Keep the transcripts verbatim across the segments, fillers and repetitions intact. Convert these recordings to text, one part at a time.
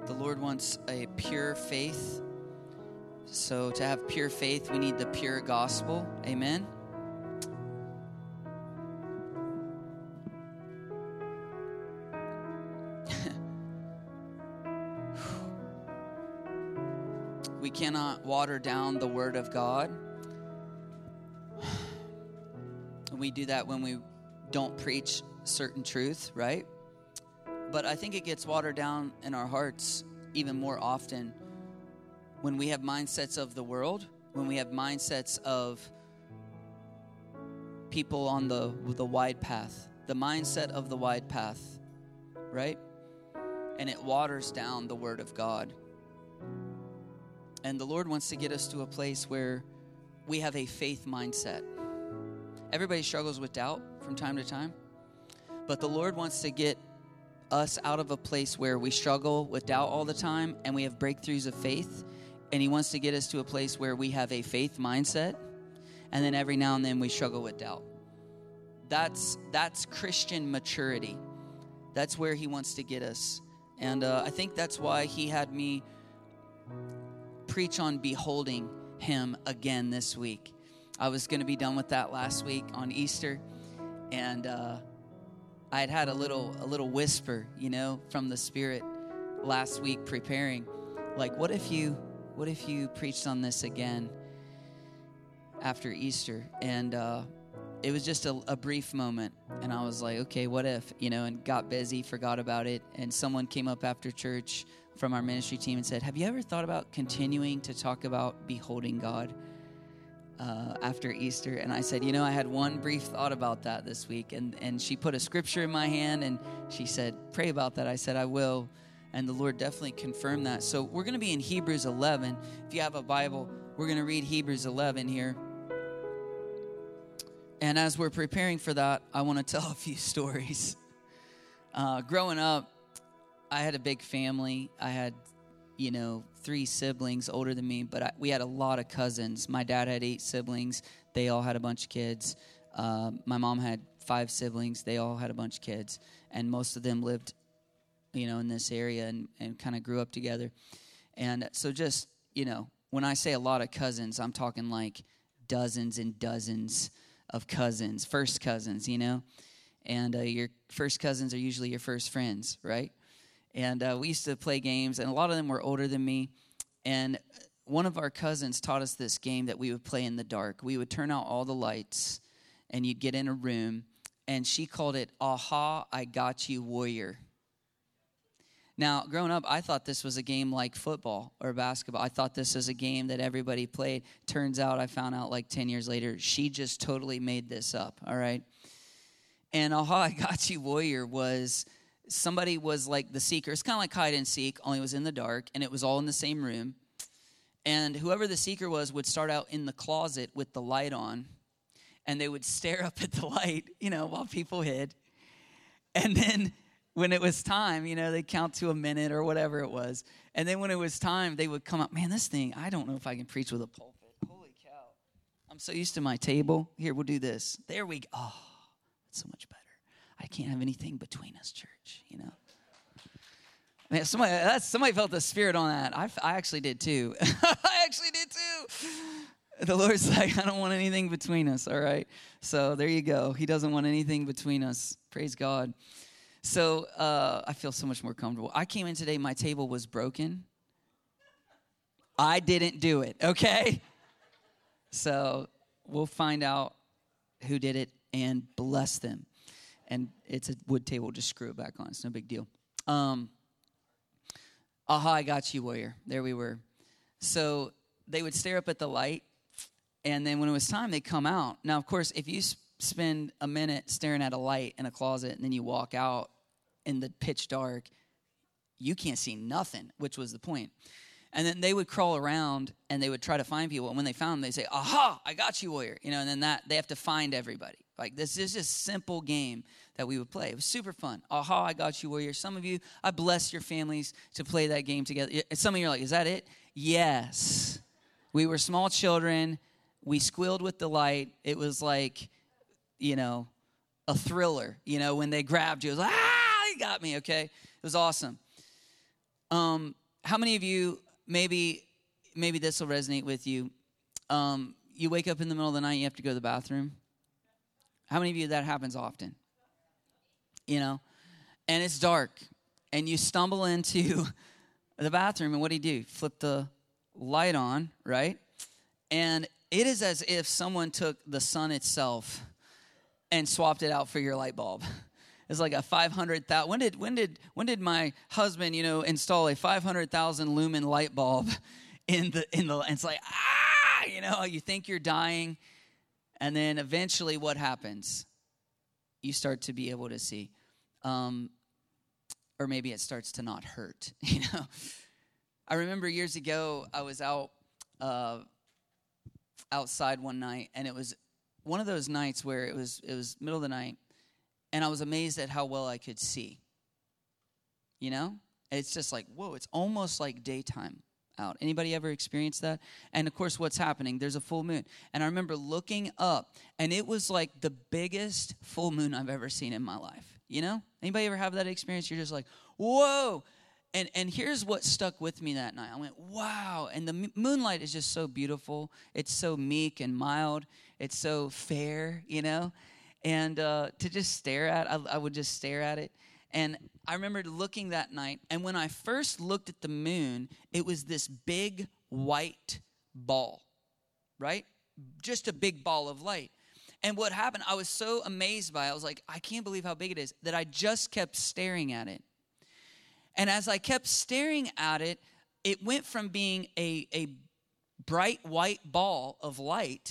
The Lord wants a pure faith. So to have pure faith, we need the pure gospel. Amen. We cannot water down the word of God. We do that when we don't preach certain truth, right? But I think it gets watered down in our hearts even more often when we have mindsets of the world, when we have mindsets of people on the the wide path, the mindset of the wide path, right? And it waters down the word of God. And the Lord wants to get us to a place where we have a faith mindset. Everybody struggles with doubt from time to time, but the Lord wants to get us out of a place where we struggle with doubt all the time and we have breakthroughs of faith, and He wants to get us to a place where we have a faith mindset, and then every now and then we struggle with doubt. That's that's Christian maturity. That's where He wants to get us. And uh, I think that's why He had me preach on beholding Him again this week. I was going to be done with that last week on Easter, and uh, I had had a little a little whisper, you know, from the Spirit last week preparing, like, what if you what if you preached on this again after Easter? And uh, it was just a, a brief moment, and I was like, okay, what if, you know, and got busy, forgot about it, and someone came up after church from our ministry team and said, have you ever thought about continuing to talk about beholding God uh, after Easter? And I said, you know, I had one brief thought about that this week. And, and she put a scripture in my hand, and she said, pray about that. I said, I will. And the Lord definitely confirmed that. So we're going to be in Hebrews eleven. If you have a Bible, we're going to read Hebrews eleven here. And as we're preparing for that, I want to tell a few stories. Uh, growing up, I had a big family. I had, you know, three siblings older than me, but I, we had a lot of cousins. My dad had eight siblings. They all had a bunch of kids. Uh, my mom had five siblings. They all had a bunch of kids. And most of them lived, you know, in this area and, and kind of grew up together. And so just, you know, when I say a lot of cousins, I'm talking like dozens and dozens of cousins, first cousins, you know. And uh, your first cousins are usually your first friends, right? And uh, we used to play games, and a lot of them were older than me. And one of our cousins taught us this game that we would play in the dark. We would turn out all the lights, and you'd get in a room, and she called it, Aha, I Got You, Warrior. Now, growing up, I thought this was a game like football or basketball. I thought this was a game that everybody played. Turns out, I found out like ten years later, she just totally made this up, all right? And Aha, I Got You, Warrior was... somebody was like the seeker. It's kind of like hide and seek, only it was in the dark, and it was all in the same room. And whoever the seeker was would start out in the closet with the light on, and they would stare up at the light, you know, while people hid. And then when it was time, you know, they'd count to a minute or whatever it was. And then when it was time, they would come up, man, this thing, I don't know if I can preach with a pulpit. Holy cow. I'm so used to my table. Here, we'll do this. There we go. Oh, that's so much better. I can't have anything between us, church, you know. Man, somebody, that's, somebody felt the Spirit on that. I, I actually did too. I actually did too. The Lord's like, I don't want anything between us, all right? So there you go. He doesn't want anything between us. Praise God. So uh, I feel so much more comfortable. I came in today, my table was broken. I didn't do it, okay? So we'll find out who did it and bless them. And it's a wood table, just screw it back on. It's no big deal. Um, Aha, I got you, warrior. There we were. So they would stare up at the light, and then when it was time, they'd come out. Now, of course, if you sp- spend a minute staring at a light in a closet, and then you walk out in the pitch dark, you can't see nothing, which was the point. And then they would crawl around, and they would try to find people. And when they found them, they'd say, Aha, I got you, warrior. You know, and then that they have to find everybody. Like, this is just a simple game that we would play. It was super fun. Aha, I got you, warrior. Some of you, I bless your families to play that game together. Some of you are like, is that it? Yes. We were small children. We squealed with delight. It was like, you know, a thriller. You know, when they grabbed you, it was like, ah, you got me, okay? It was awesome. Um. Um, how many of you, maybe maybe this will resonate with you, um, you wake up in the middle of the night, you have to go to the bathroom? How many of you that happens often? You know, and it's dark, and you stumble into the bathroom, and what do you do? Flip the light on, right? And it is as if someone took the sun itself and swapped it out for your light bulb. It's like a five hundred thousand. When did when did when did my husband, you know, install a five hundred thousand lumen light bulb in the in the? And it's like ah, you know, you think you're dying, and then eventually, what happens? You start to be able to see, um, or maybe it starts to not hurt. You know, I remember years ago I was out uh, outside one night, and it was one of those nights where it was it was middle of the night. And I was amazed at how well I could see. You know? It's just like, whoa, it's almost like daytime out. Anybody ever experienced that? And of course, what's happening? There's a full moon. And I remember looking up, and it was like the biggest full moon I've ever seen in my life. You know? Anybody ever have that experience? You're just like, whoa. And and here's what stuck with me that night. I went, wow. And the m- moonlight is just so beautiful. It's so meek and mild. It's so fair, you know? And uh, to just stare at, I, I would just stare at it. And I remember looking that night, and when I first looked at the moon, it was this big white ball, right? Just a big ball of light. And what happened, I was so amazed by it. I was like, I can't believe how big it is, that I just kept staring at it. And as I kept staring at it, it went from being a, a bright white ball of light,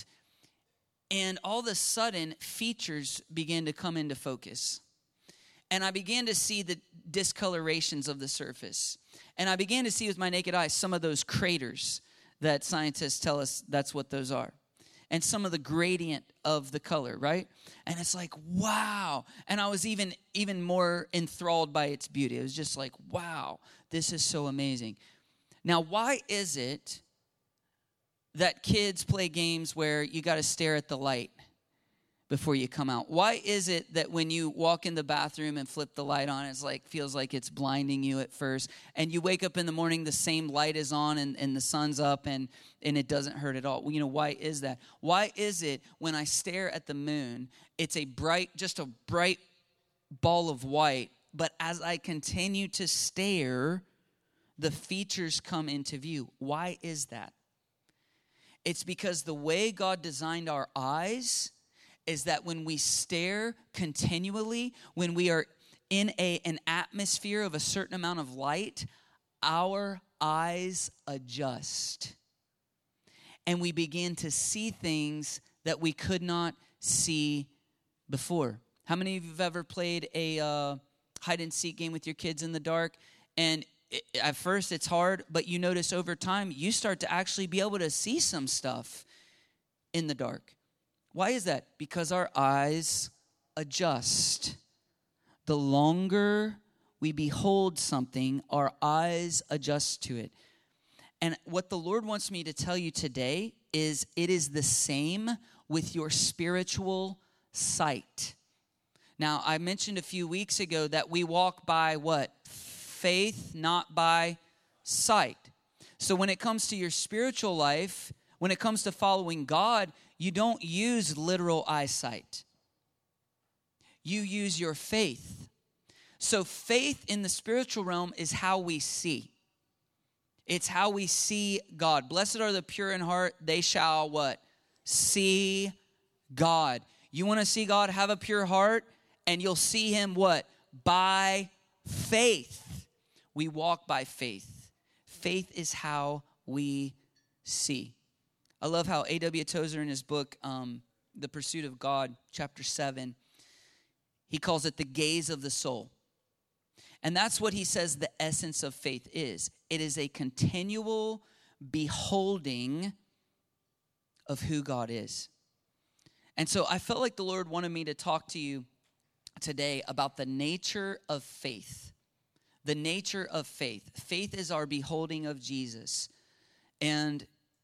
and all of a sudden, features began to come into focus. And I began to see the discolorations of the surface. And I began to see with my naked eye some of those craters that scientists tell us that's what those are. And some of the gradient of the color, right? And it's like, wow. And I was even, even more enthralled by its beauty. It was just like, wow, this is so amazing. Now, why is it that kids play games where you got to stare at the light before you come out? Why is it that when you walk in the bathroom and flip the light on, it's like feels like it's blinding you at first, and you wake up in the morning, the same light is on and, and the sun's up, and, and it doesn't hurt at all? Well, you know, why is that? Why is it when I stare at the moon, it's a bright, just a bright ball of white, but as I continue to stare, the features come into view? Why is that? It's because the way God designed our eyes is that when we stare continually, when we are in a, an atmosphere of a certain amount of light, our eyes adjust. And we begin to see things that we could not see before. How many of you have ever played a uh, hide and seek game with your kids in the dark? And It, at first it's hard, but you notice over time you start to actually be able to see some stuff in the dark. Why is that? Because our eyes adjust. The longer we behold something, our eyes adjust to it. And what the Lord wants me to tell you today is it is the same with your spiritual sight. Now, I mentioned a few weeks ago that we walk by what? Faith, not by sight. So when it comes to your spiritual life, when it comes to following God, you don't use literal eyesight. You use your faith. So faith in the spiritual realm is how we see. It's how we see God. Blessed are the pure in heart, they shall what? See God. You want to see God? Have a pure heart, and you'll see him what? By faith. We walk by faith. Faith is how we see. I love how A W Tozer in his book, um, The Pursuit of God, chapter seven, he calls it the gaze of the soul. And that's what he says the essence of faith is. It is a continual beholding of who God is. And so I felt like the Lord wanted me to talk to you today about the nature of faith. The nature of faith. Faith is our beholding of Jesus. And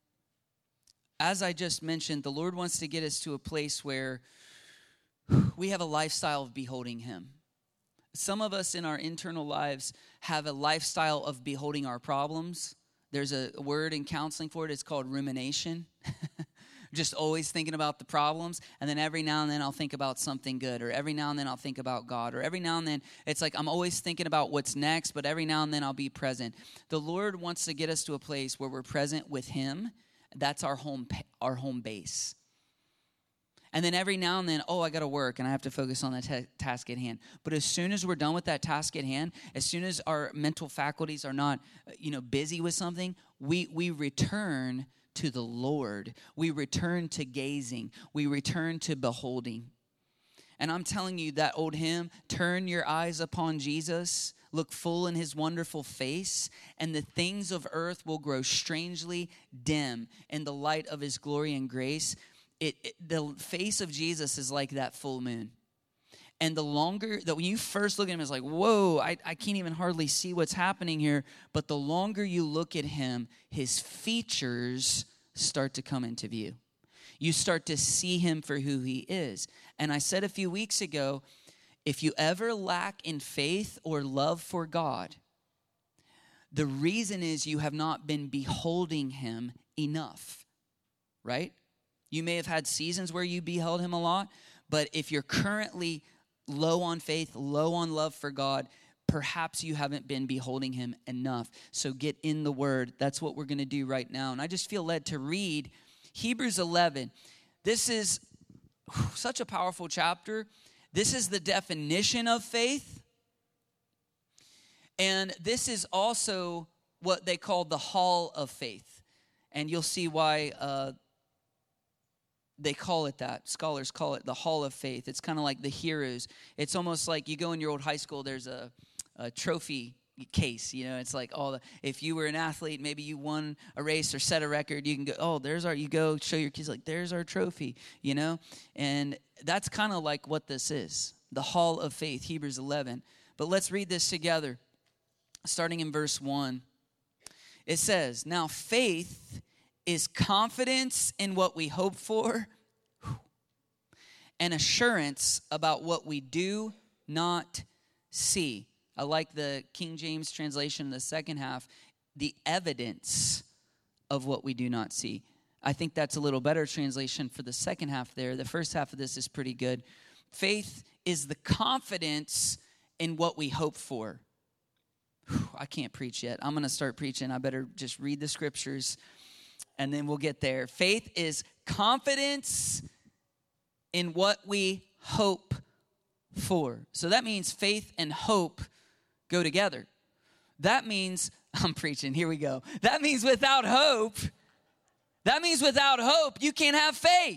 as I just mentioned, the Lord wants to get us to a place where we have a lifestyle of beholding him. Some of us in our internal lives have a lifestyle of beholding our problems. There's a word in counseling for it. It's called rumination. Just always thinking about the problems. And then every now and then I'll think about something good. Or every now and then I'll think about God. Or every now and then it's like I'm always thinking about what's next. But every now and then I'll be present. The Lord wants to get us to a place where we're present with Him. That's our home, our home base. And then every now and then, oh, I got to work and I have to focus on the t- task at hand. But as soon as we're done with that task at hand, as soon as our mental faculties are not, you know, busy with something, we we return to the Lord. We return to gazing. We return to beholding. And I'm telling you that old hymn, turn your eyes upon Jesus, look full in His wonderful face, and the things of earth will grow strangely dim in the light of His glory and grace. It, it, the face of Jesus is like that full moon. And the longer, that when you first look at Him, it's like, whoa, I, I can't even hardly see what's happening here. But the longer you look at Him, His features start to come into view. You start to see Him for who He is. And I said a few weeks ago, if you ever lack in faith or love for God, the reason is you have not been beholding Him enough, right? You may have had seasons where you beheld Him a lot, but if you're currently low on faith, low on love for God, perhaps you haven't been beholding Him enough. So get in the Word. That's what we're going to do right now. And I just feel led to read Hebrews eleven. This is whew, such a powerful chapter. This is the definition of faith. And this is also what they call the hall of faith. And you'll see why uh, they call it that. Scholars call it the hall of faith. It's kind of like the heroes. It's almost like you go in your old high school, there's a, a trophy case. You know, it's like all the, if you were an athlete, maybe you won a race or set a record, you can go, oh, there's our, you go show your kids, like, there's our trophy, you know? And that's kind of like what this is, the hall of faith, Hebrews eleven. But let's read this together, starting in verse one. It says, now faith is confidence in what we hope for and assurance about what we do not see. I like the King James translation, the second half, the evidence of what we do not see. I think that's a little better translation for the second half there. The first half of this is pretty good. Faith is the confidence in what we hope for. Whew, I can't preach yet. I'm going to start preaching. I better just read the scriptures and then we'll get there. Faith is confidence in what we hope for. So that means faith and hope go together. That means, I'm preaching, here we go. That means without hope, that means without hope, you can't have faith.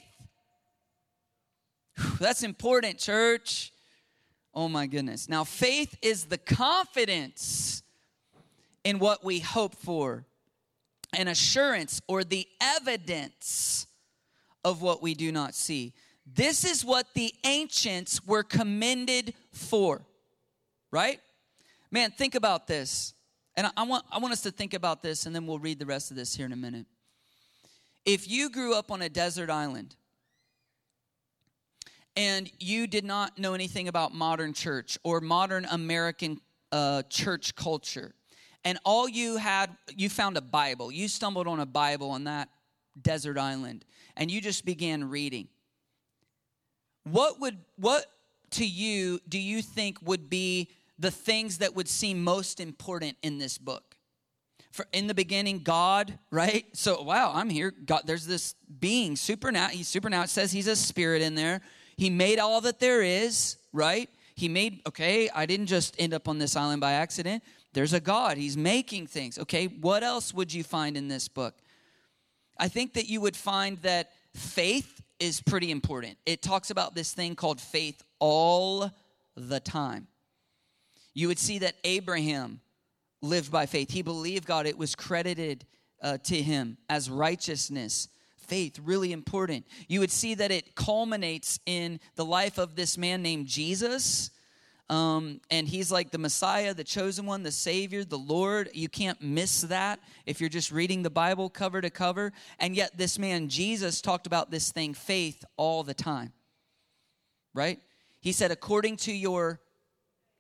Whew, that's important, church. Oh my goodness. Now, faith is the confidence in what we hope for, an assurance or the evidence of what we do not see. This is what the ancients were commended for, right? Man, think about this. And I want, I want us to think about this, and then we'll read the rest of this here in a minute. If you grew up on a desert island and you did not know anything about modern church or modern American uh, church culture, and all you had, you found a Bible. You stumbled on a Bible on that desert island, and you just began reading. What would, what to you do you think would be the things that would seem most important in this book? For in the beginning, God, right? So, wow, I'm here. God, there's this being, supernatural. He's supernatural. It says He's a spirit in there. He made all that there is, right? He made, okay, I didn't just end up on this island by accident. There's a God. He's making things. Okay, what else would you find in this book? I think that you would find that faith is pretty important. It talks about this thing called faith all the time. You would see that Abraham lived by faith. He believed God. It was credited uh, to him as righteousness. Faith, really important. You would see that it culminates in the life of this man named Jesus. Um, and he's like the Messiah, the chosen one, the Savior, the Lord. You can't miss that if you're just reading the Bible cover to cover. And yet this man, Jesus, talked about this thing, faith, all the time. Right? He said, according to your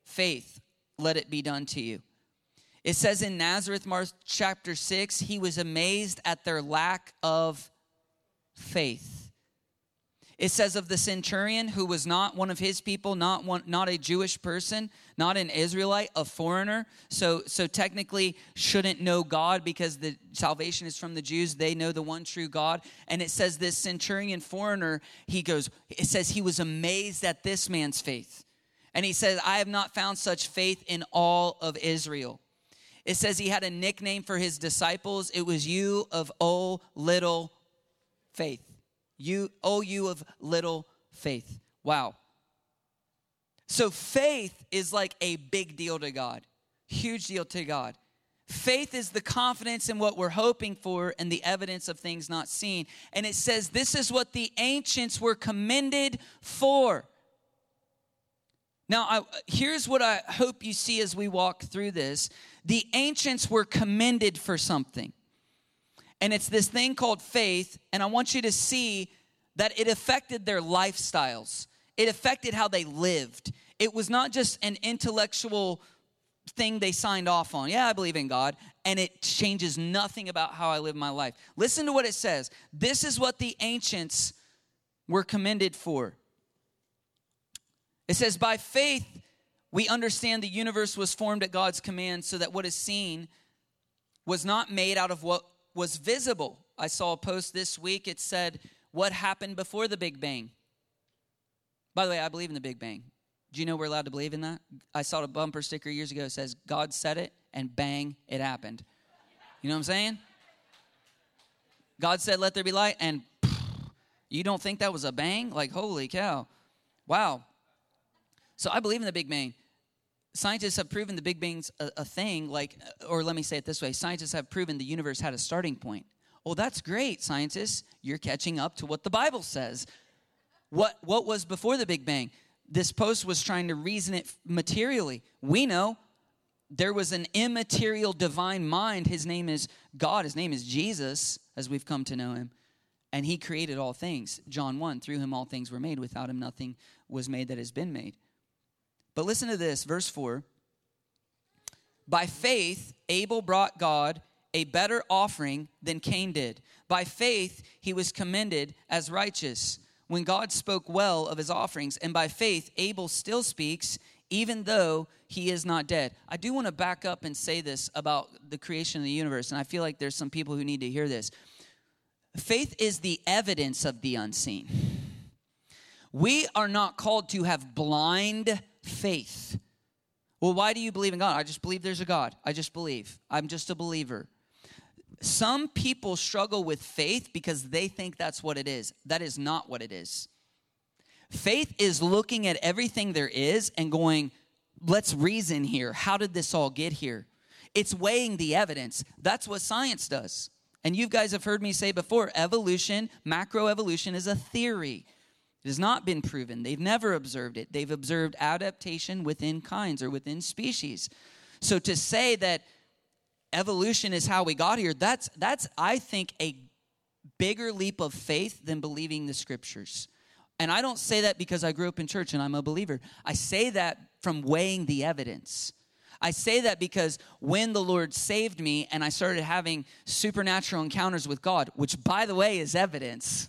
faith, let it be done to you. It says in Nazareth, Mark chapter six, he was amazed at their lack of faith. It says of the centurion, who was not one of his people, not one, not a Jewish person, not an Israelite, a foreigner. So, so technically shouldn't know God because the salvation is from the Jews. They know the one true God. And it says this centurion foreigner, he goes, it says he was amazed at this man's faith. And he says, I have not found such faith in all of Israel. It says he had a nickname for his disciples. It was you of oh little faith. You, oh you of little faith. Wow. So faith is like a big deal to God. Huge deal to God. Faith is the confidence in what we're hoping for and the evidence of things not seen. And it says this is what the ancients were commended for. Now, I, here's what I hope you see as we walk through this. The ancients were commended for something. And it's this thing called faith. And I want you to see that it affected their lifestyles. It affected how they lived. It was not just an intellectual thing they signed off on. Yeah, I believe in God. And it changes nothing about how I live my life. Listen to what it says. This is what the ancients were commended for. It says, by faith, we understand the universe was formed at God's command so that what is seen was not made out of what was visible. I saw a post this week. It said, what happened before the Big Bang? By the way, I believe in the Big Bang. Do you know we're allowed to believe in that? I saw a bumper sticker years ago that says, God said it, and bang, it happened. You know what I'm saying? God said, let there be light, and pff, you don't think that was a bang? Like, holy cow. Wow. So I believe in the Big Bang. Scientists have proven the Big Bang's a, a thing, like, or let me say it this way. Scientists have proven the universe had a starting point. Well, that's great, scientists. You're catching up to what the Bible says. What, what was before the Big Bang? This post was trying to reason it materially. We know there was an immaterial divine mind. His name is God. His name is Jesus, as we've come to know him. And he created all things. John one, through him all things were made. Without him nothing was made that has been made. But listen to this, verse four. By faith, Abel brought God a better offering than Cain did. By faith, he was commended as righteous when God spoke well of his offerings. And by faith, Abel still speaks, even though he is not dead. I do want to back up and say this about the creation of the universe, and I feel like there's some people who need to hear this. Faith is the evidence of the unseen. We are not called to have blind faith. Well, why do you believe in God? I just believe there's a God. I just believe. I'm just a believer. Some people struggle with faith because they think that's what it is. That is not what it is. Faith is looking at everything there is and going, let's reason here. How did this all get here? It's weighing the evidence. That's what science does. And you guys have heard me say before, evolution, macroevolution is a theory. It has not been proven. They've never observed it. They've observed adaptation within kinds or within species. So to say that evolution is how we got here, that's, that's I think, a bigger leap of faith than believing the scriptures. And I don't say that because I grew up in church and I'm a believer. I say that from weighing the evidence. I say that because when the Lord saved me and I started having supernatural encounters with God, which, by the way, is evidence.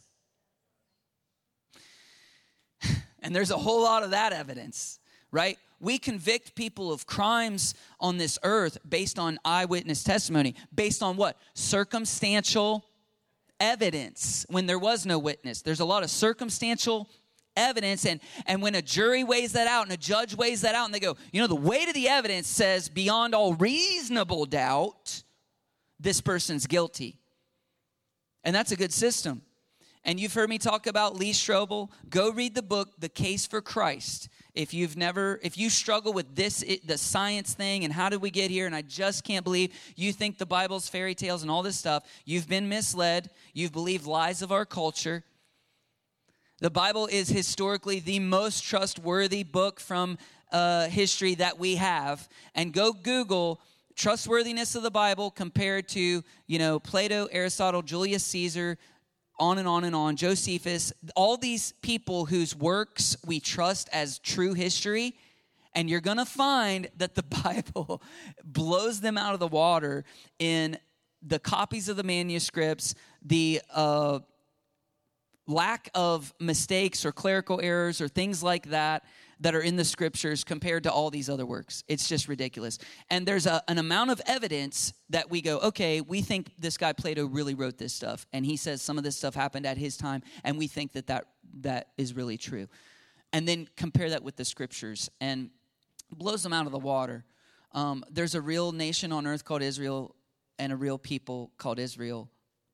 And there's a whole lot of that evidence, right? We convict people of crimes on this earth based on eyewitness testimony. Based on what? Circumstantial evidence when there was no witness. There's a lot of circumstantial evidence, and, and when a jury weighs that out and a judge weighs that out and they go, you know, the weight of the evidence says beyond all reasonable doubt, this person's guilty. And that's a good system. And you've heard me talk about Lee Strobel. Go read the book, The Case for Christ. If you've never, if you struggle with this, it, the science thing and how did we get here, and I just can't believe you think the Bible's fairy tales and all this stuff, you've been misled. You've believed lies of our culture. The Bible is historically the most trustworthy book from uh, history that we have. And go Google trustworthiness of the Bible compared to, you know, Plato, Aristotle, Julius Caesar, on and on and on, Josephus, all these people whose works we trust as true history, And you're going to find that the Bible blows them out of the water in the copies of the manuscripts, the uh, lack of mistakes or clerical errors or things like that that are in the scriptures compared to all these other works. It's just ridiculous. And there's a, an amount of evidence that we go, okay, we think this guy Plato really wrote this stuff, and he says some of this stuff happened at his time, and we think that that, that is really true. And then compare that with the scriptures, and blows them out of the water. Um, there's a real nation on earth called Israel, and a real people called Israel.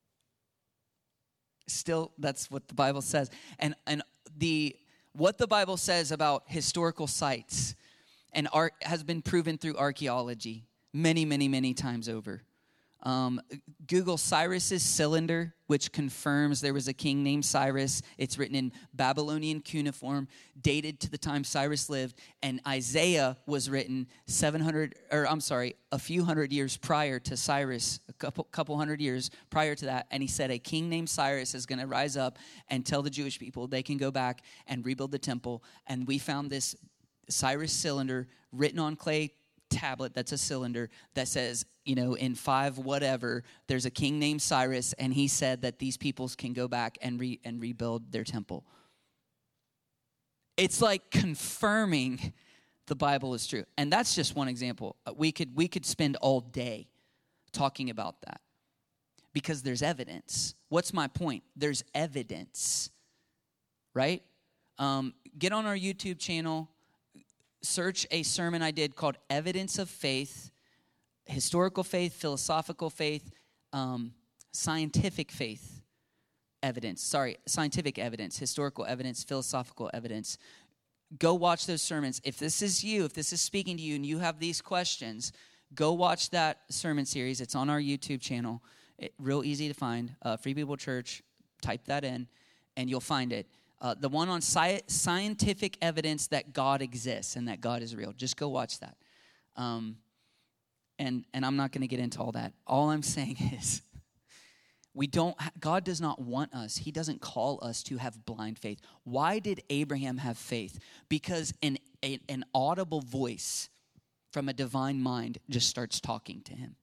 Still, that's what the Bible says. And and the what the Bible says about historical sites and art has been proven through archaeology many, many, many times over. Um, Google Cyrus's cylinder, which confirms there was a king named Cyrus. It's written in Babylonian cuneiform, dated to the time Cyrus lived, and Isaiah was written seven hundred, or I'm sorry, a few hundred years prior to Cyrus, a couple couple hundred years prior to that, and he said a king named Cyrus is going to rise up and tell the Jewish people they can go back and rebuild the temple. And we found this Cyrus cylinder written on clay tablet that's a cylinder that says, you know, in five whatever, there's a king named Cyrus, and he said that these peoples can go back and re- and rebuild their temple. It's like confirming the Bible is true. And that's just one example. We could we could spend all day talking about that because there's evidence. What's my point? There's evidence, right? Um, get on our YouTube channel. Search a sermon I did called Evidence of Faith, Historical Faith, Philosophical Faith, um, Scientific Faith Evidence. Sorry, Scientific Evidence, Historical Evidence, Philosophical Evidence. Go watch those sermons. If this is you, if this is speaking to you and you have these questions, go watch that sermon series. It's on our YouTube channel. It, real easy to find. Uh, Free People Church, type that in, and you'll find it. Uh, the one on sci- scientific evidence that God exists and that God is real. Just go watch that. Um, and and I'm not going to get into all that. All I'm saying is we don't. Ha- God does not want us. He doesn't call us to have blind faith. Why did Abraham have faith? Because an, a, an audible voice from a divine mind just starts talking to him.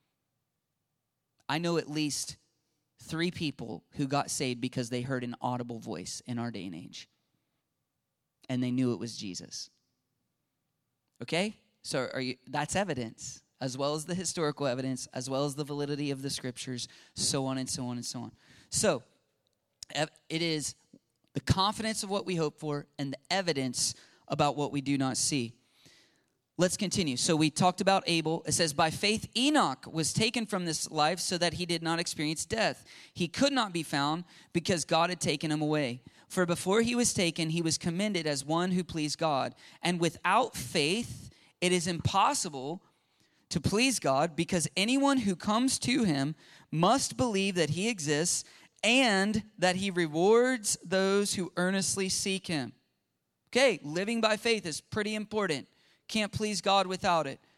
I know at least three people who got saved because they heard an audible voice in our day and age. And they knew it was Jesus. Okay? So are you, that's evidence, as well as the historical evidence, as well as the validity of the scriptures, so on and so on and so on. So it is the confidence of what we hope for and the evidence about what we do not see. Let's continue. So we talked about Abel. It says, by faith Enoch was taken from this life so that he did not experience death. He could not be found because God had taken him away. For before he was taken, he was commended as one who pleased God. And without faith, it is impossible to please God, because anyone who comes to him must believe that he exists and that he rewards those who earnestly seek him. Okay, living by faith is pretty important. Can't please God without it.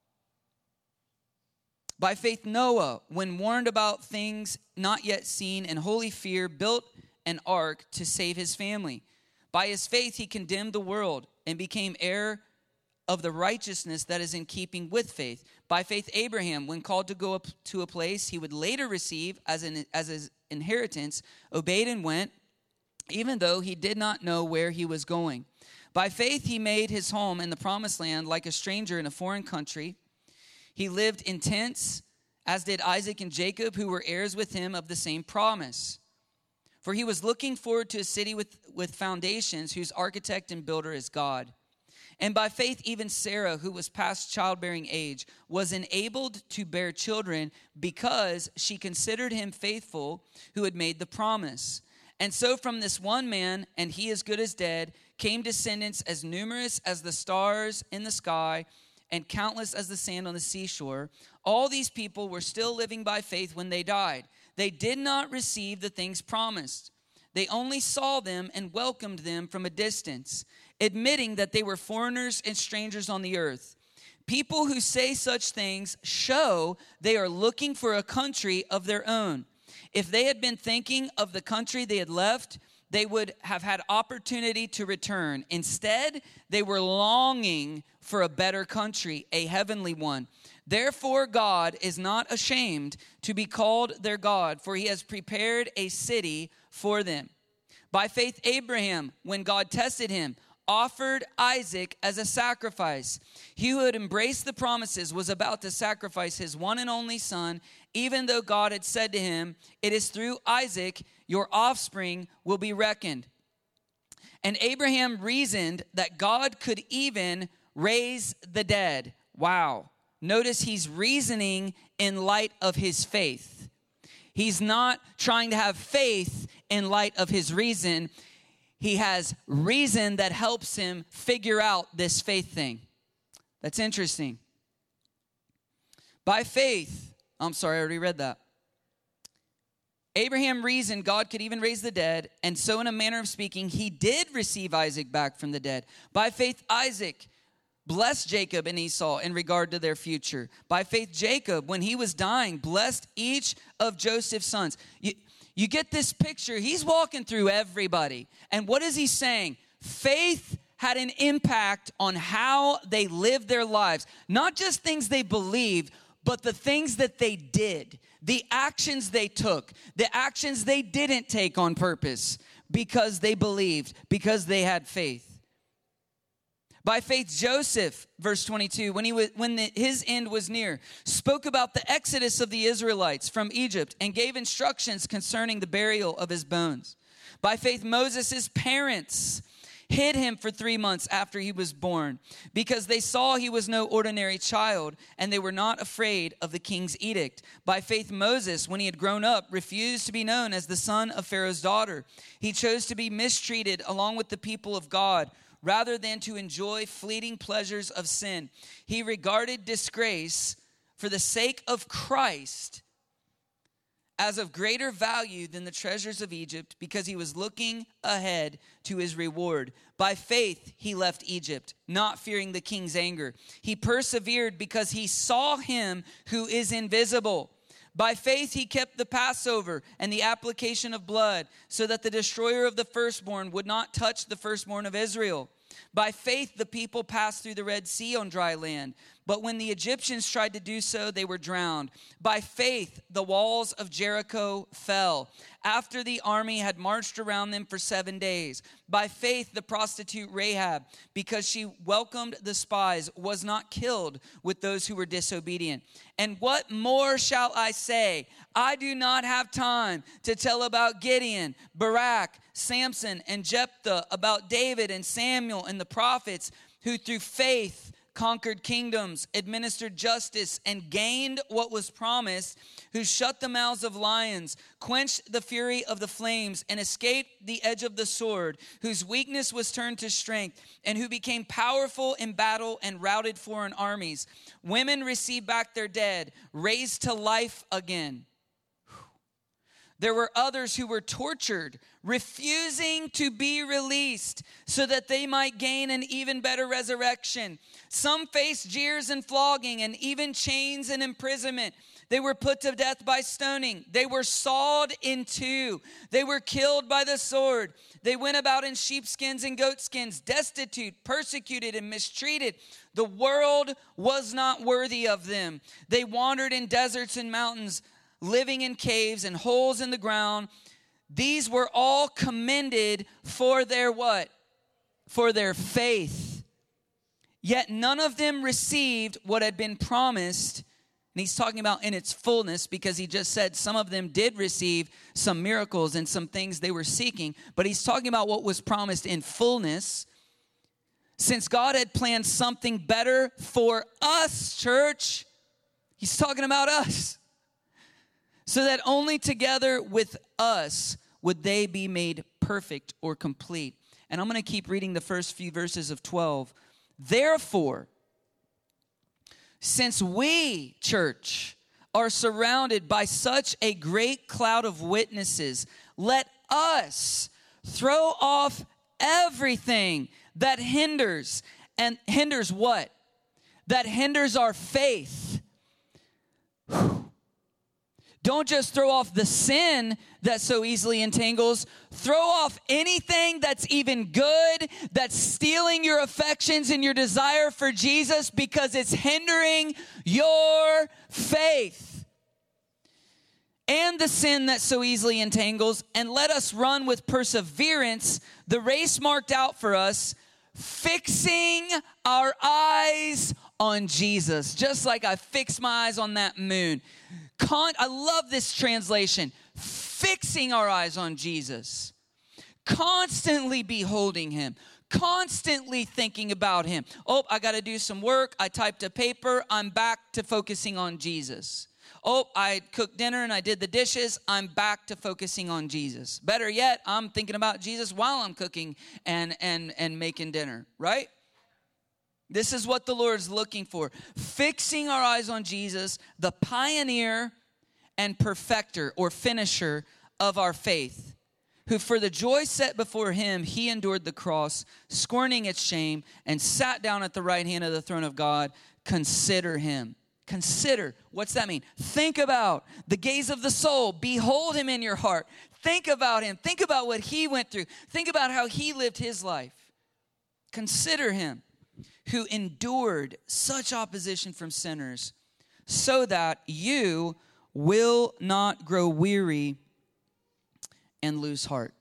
By faith, Noah, when warned about things not yet seen, in holy fear, built an ark to save his family. By his faith, he condemned the world and became heir of the righteousness that is in keeping with faith. By faith, Abraham, when called to go up to a place he would later receive as an as his inheritance, obeyed and went, even though he did not know where he was going. By faith, he made his home in the promised land like a stranger in a foreign country. He lived in tents, as did Isaac and Jacob, who were heirs with him of the same promise. For he was looking forward to a city with, with foundations, whose architect and builder is God. And by faith, even Sarah, who was past childbearing age, was enabled to bear children because she considered him faithful who had made the promise. And so from this one man, and he as good as dead, came descendants as numerous as the stars in the sky and countless as the sand on the seashore. All these people were still living by faith when they died. They did not receive the things promised. They only saw them and welcomed them from a distance, admitting that they were foreigners and strangers on the earth. People who say such things show they are looking for a country of their own. If they had been thinking of the country they had left, they would have had opportunity to return. Instead, they were longing for a better country, a heavenly one. Therefore, God is not ashamed to be called their God, for he has prepared a city for them. By faith, Abraham, when God tested him, offered Isaac as a sacrifice. He who had embraced the promises was about to sacrifice his one and only son, even though God had said to him, "It is through Isaac your offspring will be reckoned." And Abraham reasoned that God could even raise the dead. Wow. Notice he's reasoning in light of his faith. He's not trying to have faith in light of his reason. He has reason that helps him figure out this faith thing. That's interesting. By faith, I'm sorry, I already read that. Abraham reasoned God could even raise the dead, and so in a manner of speaking, he did receive Isaac back from the dead. By faith, Isaac blessed Jacob and Esau in regard to their future. By faith, Jacob, when he was dying, blessed each of Joseph's sons. You, you get this picture. He's walking through everybody. And what is he saying? Faith had an impact on how they lived their lives. Not just things they believed, but the things that they did. The actions they took. The actions they didn't take on purpose because they believed, because they had faith. By faith, Joseph, verse twenty-two, when he was, when the, his end was near, spoke about the exodus of the Israelites from Egypt and gave instructions concerning the burial of his bones. By faith, Moses' parents hid him for three months after he was born because they saw he was no ordinary child and they were not afraid of the king's edict. By faith, Moses, when he had grown up, refused to be known as the son of Pharaoh's daughter. He chose to be mistreated along with the people of God, rather than to enjoy fleeting pleasures of sin. He regarded disgrace for the sake of Christ as of greater value than the treasures of Egypt, because he was looking ahead to his reward. By faith, he left Egypt, not fearing the king's anger. He persevered because he saw him who is invisible. By faith, he kept the Passover and the application of blood, so that the destroyer of the firstborn would not touch the firstborn of Israel. By faith, the people passed through the Red Sea on dry land. But when the Egyptians tried to do so, they were drowned. By faith, the walls of Jericho fell after the army had marched around them for seven days. By faith, the prostitute Rahab, because she welcomed the spies, was not killed with those who were disobedient. And what more shall I say? I do not have time to tell about Gideon, Barak, Samson, and Jephthah, about David and Samuel and the prophets, who through faith conquered kingdoms, administered justice, and gained what was promised, who shut the mouths of lions, quenched the fury of the flames, and escaped the edge of the sword, whose weakness was turned to strength, and who became powerful in battle and routed foreign armies. Women received back their dead, raised to life again. There were others who were tortured, refusing to be released so that they might gain an even better resurrection. Some faced jeers and flogging and even chains and imprisonment. They were put to death by stoning. They were sawed in two. They were killed by the sword. They went about in sheepskins and goatskins, destitute, persecuted, and mistreated. The world was not worthy of them. They wandered in deserts and mountains, living in caves and holes in the ground. These were all commended for their what? For their faith. Yet none of them received what had been promised. And he's talking about in its fullness, because he just said some of them did receive some miracles and some things they were seeking. But he's talking about what was promised in fullness. Since God had planned something better for us, church. He's talking about us. So that only together with us would they be made perfect or complete. And I'm going to keep reading the first few verses of twelve. Therefore, since we, church, are surrounded by such a great cloud of witnesses, let us throw off everything that hinders. And hinders what? That hinders our faith. Whew. Don't just throw off the sin that so easily entangles. Throw off anything that's even good, that's stealing your affections and your desire for Jesus because it's hindering your faith. And the sin that so easily entangles, and let us run with perseverance the race marked out for us, fixing our eyes on Jesus. Just like I fixed my eyes on that moon. Con- I love this translation. Fixing our eyes on Jesus. Constantly beholding him. Constantly thinking about him. Oh, I got to do some work. I typed a paper. I'm back to focusing on Jesus. Oh, I cooked dinner and I did the dishes. I'm back to focusing on Jesus. Better yet, I'm thinking about Jesus while I'm cooking and, and, and making dinner, right? This is what the Lord's looking for. Fixing our eyes on Jesus, the pioneer and perfecter or finisher of our faith, who for the joy set before him, he endured the cross, scorning its shame, and sat down at the right hand of the throne of God. Consider him. Consider. What's that mean? Think about the gaze of the soul. Behold him in your heart. Think about him. Think about what he went through. Think about how he lived his life. Consider him who endured such opposition from sinners, so that you will not grow weary and lose heart.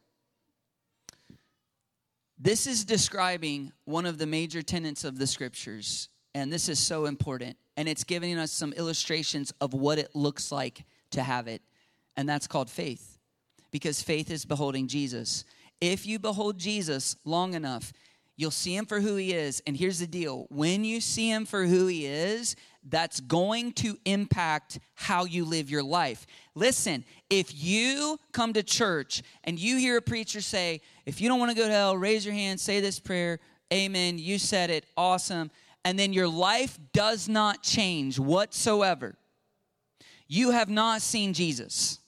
This is describing one of the major tenets of the scriptures, and this is so important. And it's giving us some illustrations of what it looks like to have it, and that's called faith, because faith is beholding Jesus. If you behold Jesus long enough, you'll see him for who he is. And here's the deal. When you see him for who he is, that's going to impact how you live your life. Listen, if you come to church and you hear a preacher say, if you don't want to go to hell, raise your hand, say this prayer, amen, you said it, awesome, and then your life does not change whatsoever, you have not seen Jesus.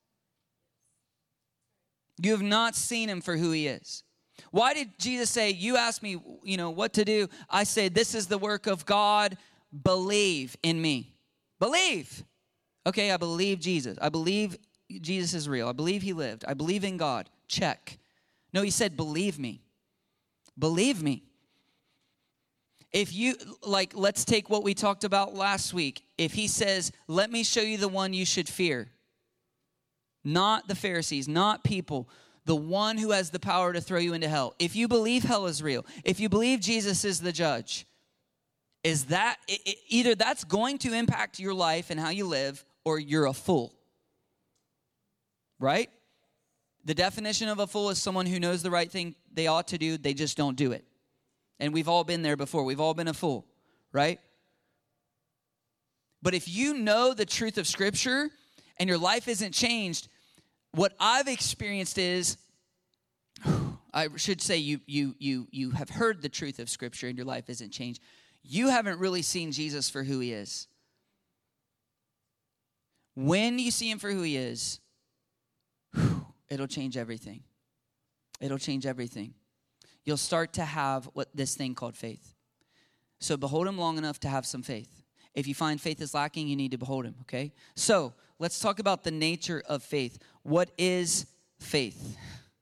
You have not seen him for who he is. Why did Jesus say, you ask me, you know, what to do? I say, this is the work of God. Believe in me. Believe. Okay, I believe Jesus. I believe Jesus is real. I believe he lived. I believe in God. Check. No, he said, believe me. Believe me. If you, like, let's take what we talked about last week. If he says, let me show you the one you should fear. Not the Pharisees, not people. The one who has the power to throw you into hell. If you believe hell is real, if you believe Jesus is the judge, is that, it, it, either that's going to impact your life and how you live, or you're a fool. Right? The definition of a fool is someone who knows the right thing they ought to do, they just don't do it. And we've all been there before. We've all been a fool, right? But if you know the truth of Scripture and your life isn't changed, what I've experienced is, I should say you you you you have heard the truth of Scripture and your life isn't changed. You haven't really seen Jesus for who he is. When you see him for who he is, it'll change everything. It'll change everything. You'll start to have what this thing called faith. So behold him long enough to have some faith. If you find faith is lacking, you need to behold him, okay? So let's talk about the nature of faith. What is faith?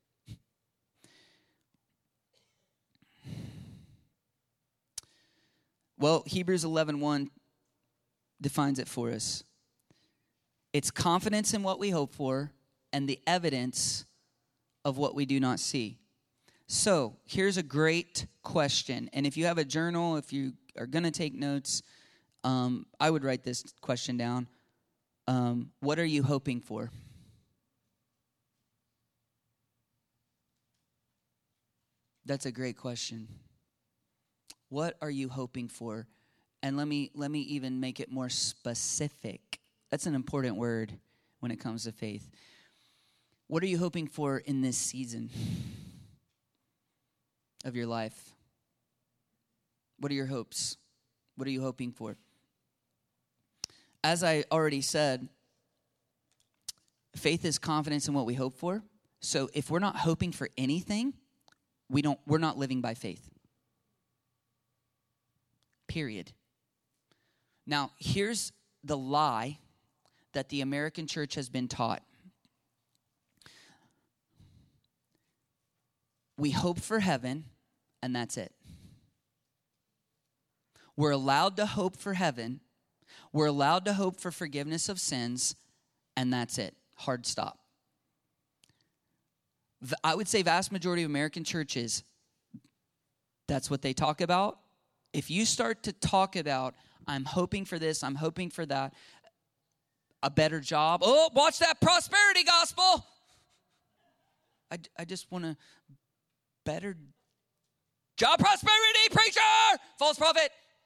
Well, Hebrews eleven one defines it for us. It's confidence in what we hope for and the evidence of what we do not see. So here's a great question. And if you have a journal, if you are going to take notes, um, I would write this question down. Um, what are you hoping for? That's a great question. What are you hoping for? And let me let me even make it more specific. That's an important word when it comes to faith. What are you hoping for in this season of your life? What are your hopes? What are you hoping for? As I already said, faith is confidence in what we hope for. So if we're not hoping for anything, we don't we're not living by faith. Period. Now, here's the lie that the American church has been taught. We hope for heaven, and that's it. We're allowed to hope for heaven. We're allowed to hope for forgiveness of sins, and that's it. Hard stop. I would say vast majority of American churches, that's what they talk about. If you start to talk about, I'm hoping for this, I'm hoping for that, a better job. Oh, watch that prosperity gospel. I, I just want a better job prosperity, preacher, false prophet.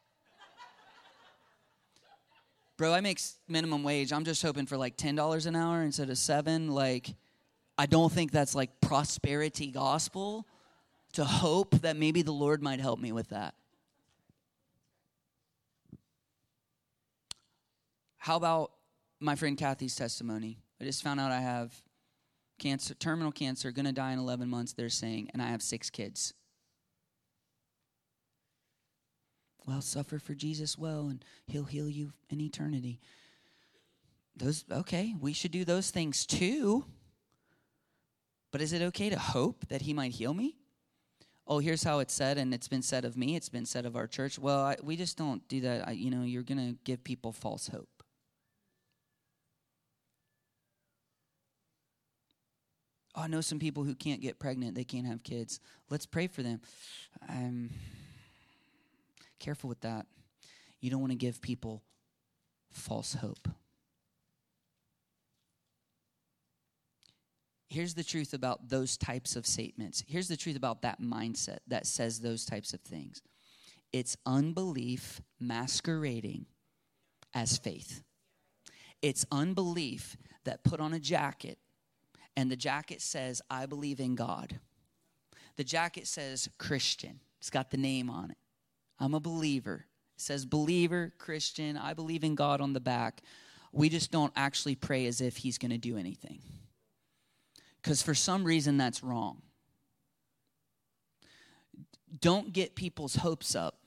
Bro, I make minimum wage. I'm just hoping for like ten dollars an hour instead of seven. Like, I don't think that's like prosperity gospel to hope that maybe the Lord might help me with that. How about my friend Kathy's testimony? I just found out I have cancer, terminal cancer, going to die in eleven months, they're saying, and I have six kids. Well, suffer for Jesus well, and he'll heal you in eternity. Those, okay, we should do those things too. But is it okay to hope that he might heal me? Oh, here's how it's said, and it's been said of me, it's been said of our church. Well, I, we just don't do that. I, you know, you're going to give people false hope. Oh, I know some people who can't get pregnant. They can't have kids. Let's pray for them. Um, careful with that. You don't want to give people false hope. Here's the truth about those types of statements. Here's the truth about that mindset that says those types of things. It's unbelief masquerading as faith. It's unbelief that put on a jacket, and the jacket says, I believe in God. The jacket says Christian. It's got the name on it. I'm a believer. It says believer, Christian, I believe in God on the back. We just don't actually pray as if he's going to do anything. Because for some reason that's wrong. Don't get people's hopes up.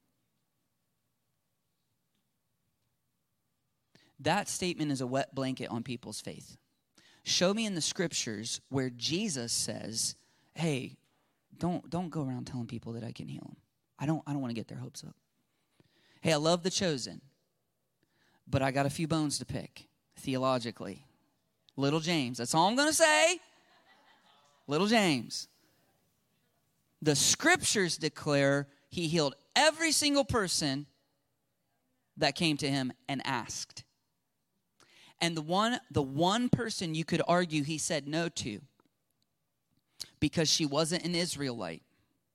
That statement is a wet blanket on people's faith. Show me in the scriptures where Jesus says, hey, don't, don't go around telling people that I can heal them. I don't, I don't want to get their hopes up. Hey, I love The Chosen, but I got a few bones to pick theologically. Little James, that's all I'm going to say. Little James. The scriptures declare he healed every single person that came to him and asked. And the one, the one person you could argue he said no to because she wasn't an Israelite,